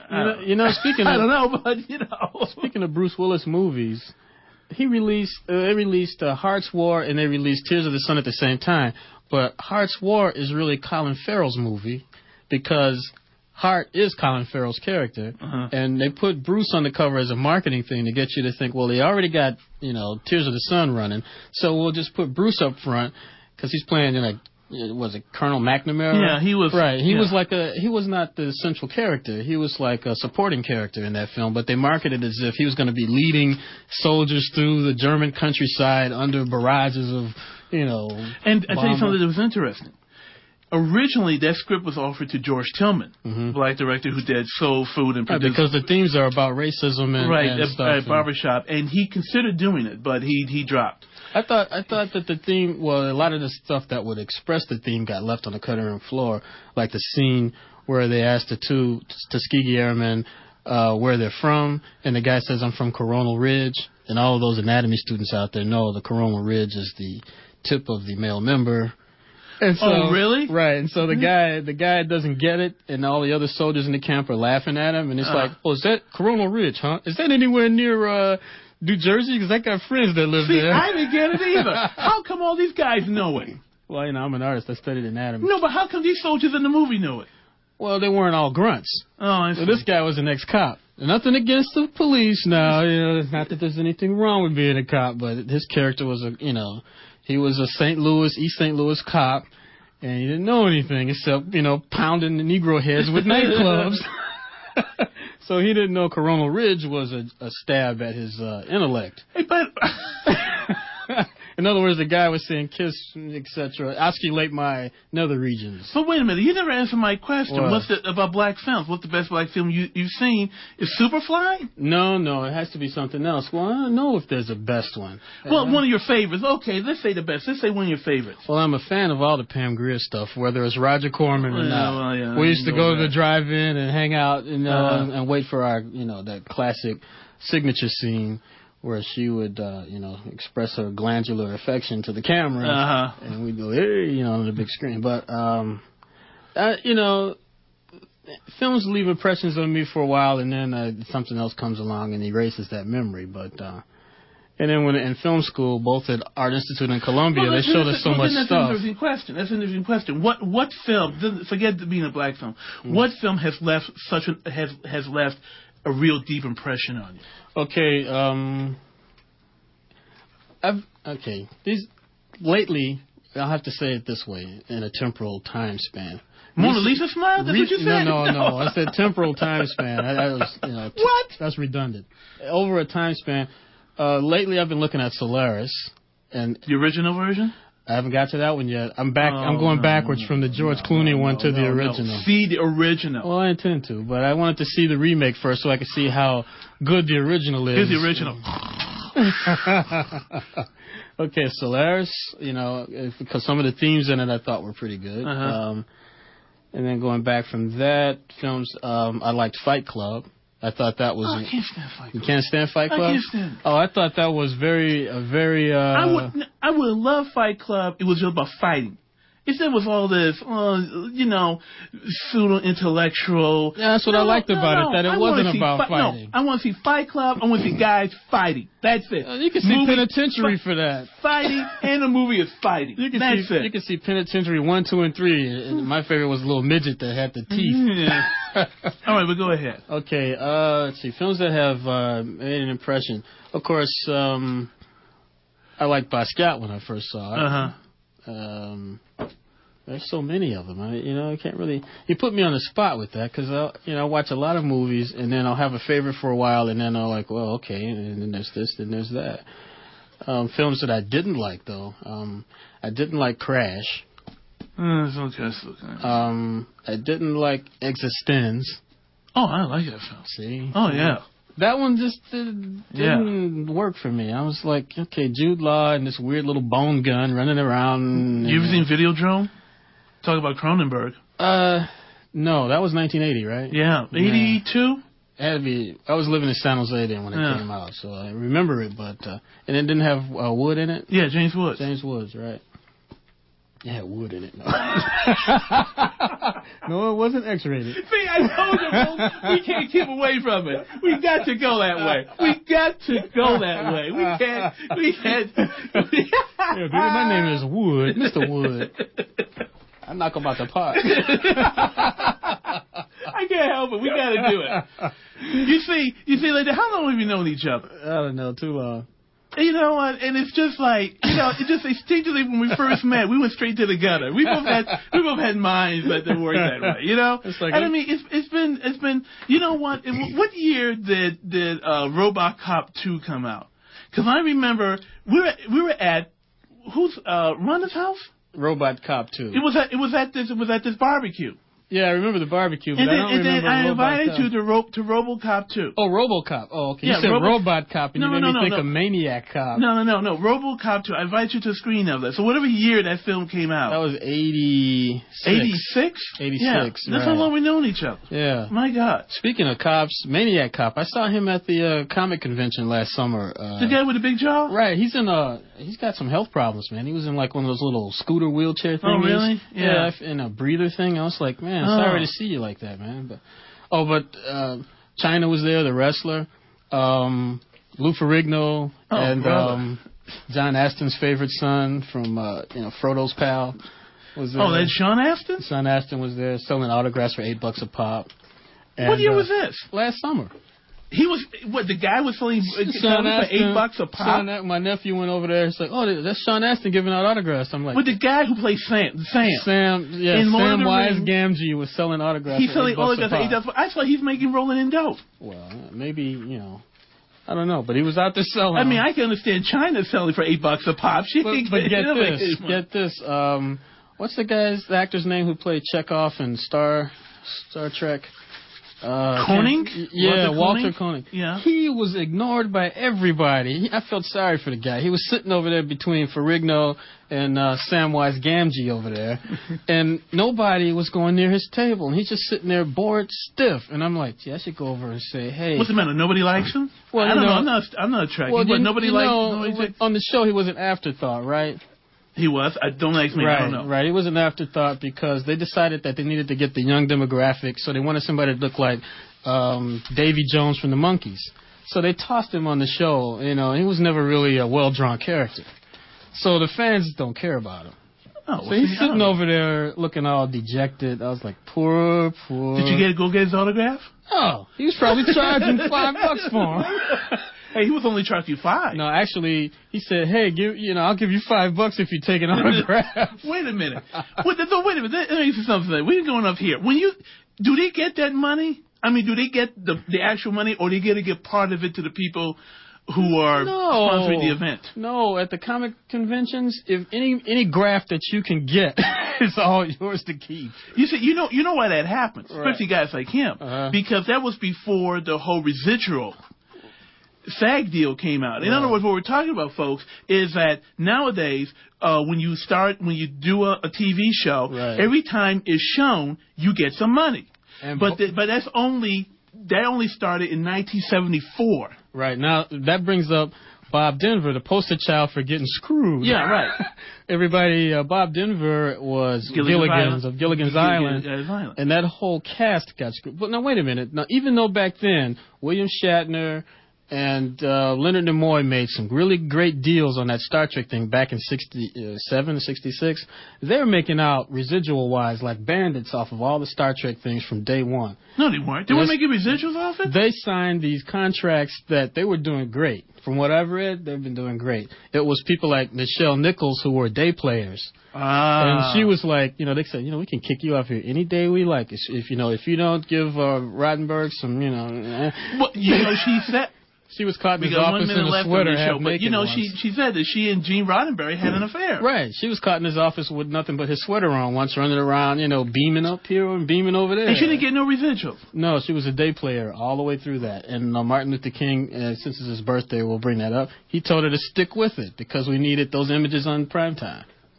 You know, you know, speaking of, I don't know, but you know, speaking of Bruce Willis movies, he released uh, they released uh, Heart's War and they released Tears of the Sun at the same time. But Heart's War is really Colin Farrell's movie because Hart is Colin Farrell's character, uh-huh. and they put Bruce on the cover as a marketing thing to get you to think, well, they already got, you know, Tears of the Sun running, so we'll just put Bruce up front because he's playing in a, was it Colonel McNamara? Yeah, he was. Right, he yeah. was like a, he was not the central character. He was like a supporting character in that film, but they marketed it as if he was going to be leading soldiers through the German countryside under barrages of, you know. And I tell you something that was interesting. Originally, that script was offered to George Tillman, mm-hmm. black director who did Soul Food and produced. Right, because the themes are about racism and, right, and at, stuff. At Barbershop, and he considered doing it, but he he dropped. I thought I thought that the theme, well, a lot of the stuff that would express the theme got left on the cutting room floor, like the scene where they asked the two Tuskegee Airmen uh, where they're from, and the guy says, I'm from Coronal Ridge, and all of those anatomy students out there know the Coronal Ridge is the tip of the male member. And so, oh, really? Right. And so the guy, the guy doesn't get it, and all the other soldiers in the camp are laughing at him. And it's uh. like, oh, is that Coronal Ridge, huh? Is that anywhere near uh, New Jersey? Because I got friends that live See, there. I didn't get it either. How come all these guys know it? Well, you know, I'm an artist. I studied anatomy. No, but how come these soldiers in the movie know it? Well, they weren't all grunts. Oh, I see. So this guy was an ex-cop. Nothing against the police now. You know, it's not that there's anything wrong with being a cop, but his character was a, you know, he was a Saint Louis, East Saint Louis cop. And he didn't know anything except, you know, pounding the Negro heads with nightclubs. So he didn't know Coronal Ridge was a, a stab at his uh, intellect. Hey, but in other words, the guy was saying kiss, et cetera, osculate my nether regions. But wait a minute, you never answered my question. What? What's the, about black films? What's the best black film you, you've seen? Is Superfly? No, no, it has to be something else. Well, I don't know if there's a best one. Well, uh, one of your favorites. Okay, let's say the best. Let's say one of your favorites. Well, I'm a fan of all the Pam Grier stuff, whether it's Roger Corman or yeah, not. Well, yeah, we used to go that. to the drive-in and hang out, you know, uh-huh. and, and wait for our, you know, that classic signature scene where she would, uh, you know, express her glandular affection to the camera, uh-huh. and we'd go, hey, you know, on the big screen. But, um, uh, you know, films leave impressions on me for a while, and then uh, something else comes along and erases that memory. But, uh, and then when in film school, both at Art Institute and Columbia, well, they showed us so well, much that's stuff. That's an interesting question. That's an interesting question. What what film? Forget being a black film. Mm. What film has left such a has has left a real deep impression on you? Okay, um, I've, okay, these, lately, I'll have to say it this way, in a temporal time span. Mona Lisa smile? That's Re- what you said? No, no, no, I said temporal time span. I, I was, you know, t- what? That's redundant. Over a time span, uh, lately I've been looking at Solaris. And the original version? I haven't got to that one yet. I'm back. Oh, I'm going no, backwards no, from the George no, Clooney no, one no, to the no, original. No. See the original. Well, I intend to, but I wanted to see the remake first so I could see how good the original is. Here's the original. Okay, Solaris, you know, because some of the themes in it I thought were pretty good. Uh-huh. Um, and then going back from that, films, um, I liked Fight Club. I thought that was. Oh, I can't stand Fight Club. You can't stand Fight Club? I can't stand it. Oh, I thought that was very, a very. Uh, I would, I would love Fight Club. It was just about fighting. Instead was all this, uh, you know, pseudo-intellectual. Yeah, that's what no, I liked no, about no. it, that it I wasn't about fi- fighting. No, I want to see Fight Club. I want to see guys fighting. That's it. Uh, you can see movie, Penitentiary fi- for that. Fighting, and the movie is fighting. You can That's see, it. You can see Penitentiary one, two, and three. And my favorite was a little midget that had the teeth. Yeah. All right, but go ahead. Okay, uh, let's see. Films that have uh, made an impression. Of course, um, I liked Basquiat when I first saw it. Uh-huh. Um, there's so many of them. I, you know, I can't really. You put me on the spot with that because I, you know, I watch a lot of movies and then I'll have a favorite for a while and then I'll like, well, okay, and then there's this, then there's that. Um, films that I didn't like though, um, I didn't like Crash. Uh, it's okay, it's okay. Um, I didn't like Existenz. Oh, I like that film. See? Oh yeah. That one just uh, didn't yeah. work for me. I was like, okay, Jude Law and this weird little bone gun running around. You ever seen Videodrome? Talk about Cronenberg. Uh, no, that was nineteen eighty, right? Yeah, eighty-two. It had to be. I was living in San Jose then when it yeah. came out, so I remember it. But uh, and it didn't have uh, Wood in it. Yeah, James Woods. James Woods, right? It had wood in it. No, no, it wasn't X-rated. See, I told you, folks, we can't keep away from it. We got to go that way. We got to go that way. We can't. We can't. We, yeah, dude, my name is Wood, Mister Wood. I knock him out the park. I can't help it. We got to do it. You see, you see, like, how long have we known each other? I don't know, too long. You know what? And it's just like, you know, it just instinctively when we first met, we went straight to the gutter. We both had, we both had minds that didn't work that way, you know? It's like and I mean, it's, it's been, it's been, you know what? It, what year did, did, uh, RoboCop two come out? Cause I remember we were, we were at, who's, uh, Rhonda's house? Robot Cop two. It was at, it was at this, it was at this barbecue. Yeah, I remember the barbecue, but and then, I don't and remember then I invited Robot you to Ro- to RoboCop two. Oh, RoboCop. Oh, okay. Yeah, you said Robo- Robot Cop, and no, you made no, me no, think no. of Maniac Cop. No, no, no, no. RoboCop two. I invite you to a screening of that. So whatever year that film came out. That was eighty-six. eighty-six? eighty-six, Yeah. right. That's how long we've known each other. Yeah. My God. Speaking of cops, Maniac Cop, I saw him at the uh, comic convention last summer. Uh, The guy with the big jaw? Right, he's in a, he's got some health problems, man. He was in like one of those little scooter wheelchair things. Oh, really? Yeah. Yeah. In a breather thing. I was like, man, Oh. sorry to see you like that, man. But, oh, but uh, China was there, the wrestler, um, Lou Ferrigno, Oh, and brother. um, John Aston's favorite son from, uh, you know, Frodo's pal was there. Oh, that's Sean Astin? Sean Astin was there selling autographs for eight bucks a pop. And, What year uh, was this? Last summer. He was, what, the guy was selling uh, Sean for eight Astin- bucks a pop? Sean, A- my nephew went over there. He's like, "Oh, that's Sean Astin giving out autographs." I'm like, With the guy who plays Sam. Sam. Sam, yeah, In Lord of Sam the Wise Rings. Gamgee was selling autographs. He's for selling eight bucks all a the pop. eight dollars. I thought he's making Rolling in Dope. Well, maybe you know, I don't know, but he was out there selling. I mean, them. I can understand China selling for eight bucks a pop. She but, ain't but getting- get they don't make this, any money. get this. Um, what's the guy's, the actor's name who played Chekhov in Star Star Trek? Uh, Koenig? can't- Yeah, Walter Walter Koenig? Koenig. Yeah. He was ignored by everybody. He, I felt sorry for the guy. He was sitting over there between Ferrigno and uh, Samwise Gamgee over there, and nobody was going near his table. And he's just sitting there bored stiff. And I'm like, gee, I should go over and say, hey. What's the matter? Nobody likes him? Well, I you don't know. know- I'm not. I'm not attracted. Well, but you- nobody you likes. know, nobody likes- on the show, he was an afterthought, right? He was. I don't ask me. Right, I don't know. right. It was an afterthought because they decided that they needed to get the young demographic, so they wanted somebody to look like um, Davy Jones from the Monkees. So they tossed him on the show. You know, he was never really a well-drawn character. So the fans don't care about him. Oh, So well, he's see, I sitting don't know. over there looking all dejected. I was like, poor, poor. Did you get go get his autograph? Oh, he was probably charging five bucks for him. Hey, he was only charging you five. No, actually, he said, "Hey, give you know, I'll give you five bucks if you take an autograph." Wait a minute. Wait, no, wait a minute. Let me say something. We're going up here. When you do they get that money? I mean, do they get the the actual money, or do they get to get part of it to the people who are No. sponsoring the event? No, at the comic conventions, if any any graph that you can get is all yours to keep. You see, you know, you know why that happens, Right. especially guys like him, Uh-huh. because that was before the whole residual SAG deal came out. In Right. other words, what we're talking about, folks, is that nowadays, uh, when you start, when you do a, a T V show, Right. every time it's shown, you get some money. And But th- but that's only that only started in nineteen seventy-four. Right now, that brings up Bob Denver, the poster child for getting screwed. Yeah, right. Everybody, uh, Bob Denver was Gilligan's Gilligan's, Island. of Gilligan's Gilligan- Island. Gilligan's Island. And that whole cast got screwed. But now, wait a minute. Now, even though back then, William Shatner and uh, Leonard Nimoy made some really great deals on that Star Trek thing back in sixty-seven, sixty-six, they were making out residual-wise like bandits off of all the Star Trek things from day one. No, they weren't. They Yes. were making residuals off it. They signed these contracts that they were doing great. From what I've read, they've been doing great. It was people like Nichelle Nichols who were day players. Ah. And she was like, you know, they said, you know, we can kick you off here any day we like. If, if you know, if you don't give uh, Roddenberry some, you know, eh. Well, you know, she said. She was caught in We his got one office in minute a left on sweater, the show, half but naked you know, once. she she said that she and Gene Roddenberry had an affair. Right. She was caught in his office with nothing but his sweater on once, running around, you know, beaming up here and beaming over there. And she didn't get no residuals. No, she was a day player all the way through that. And uh, Martin Luther King, uh, since it's his birthday, we'll bring that up. He told her to stick with it because we needed those images on primetime.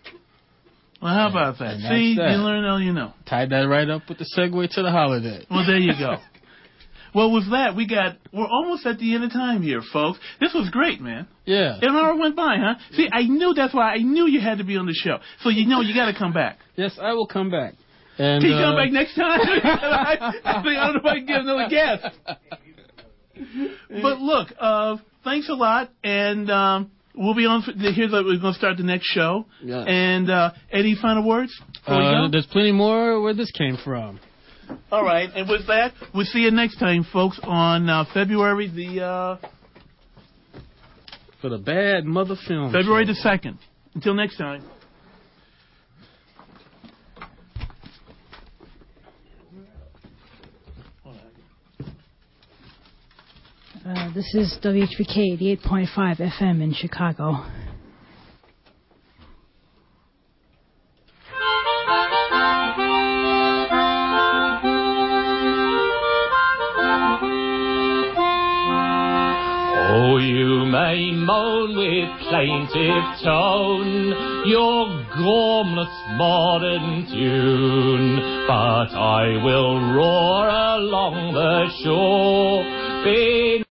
Well, how about that? And See, that's that. you learn all you know. Tied that right up with the segue to the holiday. Well, there you go. Well, with that, we got, we're almost at the end of time here, folks. This was great, man. Yeah. An hour went by, huh? See, I knew that's why I knew you had to be on the show. So you know you got to come back. Yes, I will come back. And, can you uh, come back next time? I, I don't know if I can get another guest. But look, uh, thanks a lot, and um, we'll be on. For, here's like we're going to start the next show. Yeah. And uh, any final words? Before we Uh, go? there's plenty more where this came from. All right, and with that, we'll see you next time, folks, on uh, February the uh, For the Bad Mother Film February Show. the second. Until next time. Uh, this is W H B K eighty-eight point five F M in Chicago. Oh, you may moan with plaintive tone your gormless modern tune, but I will roar along the shore.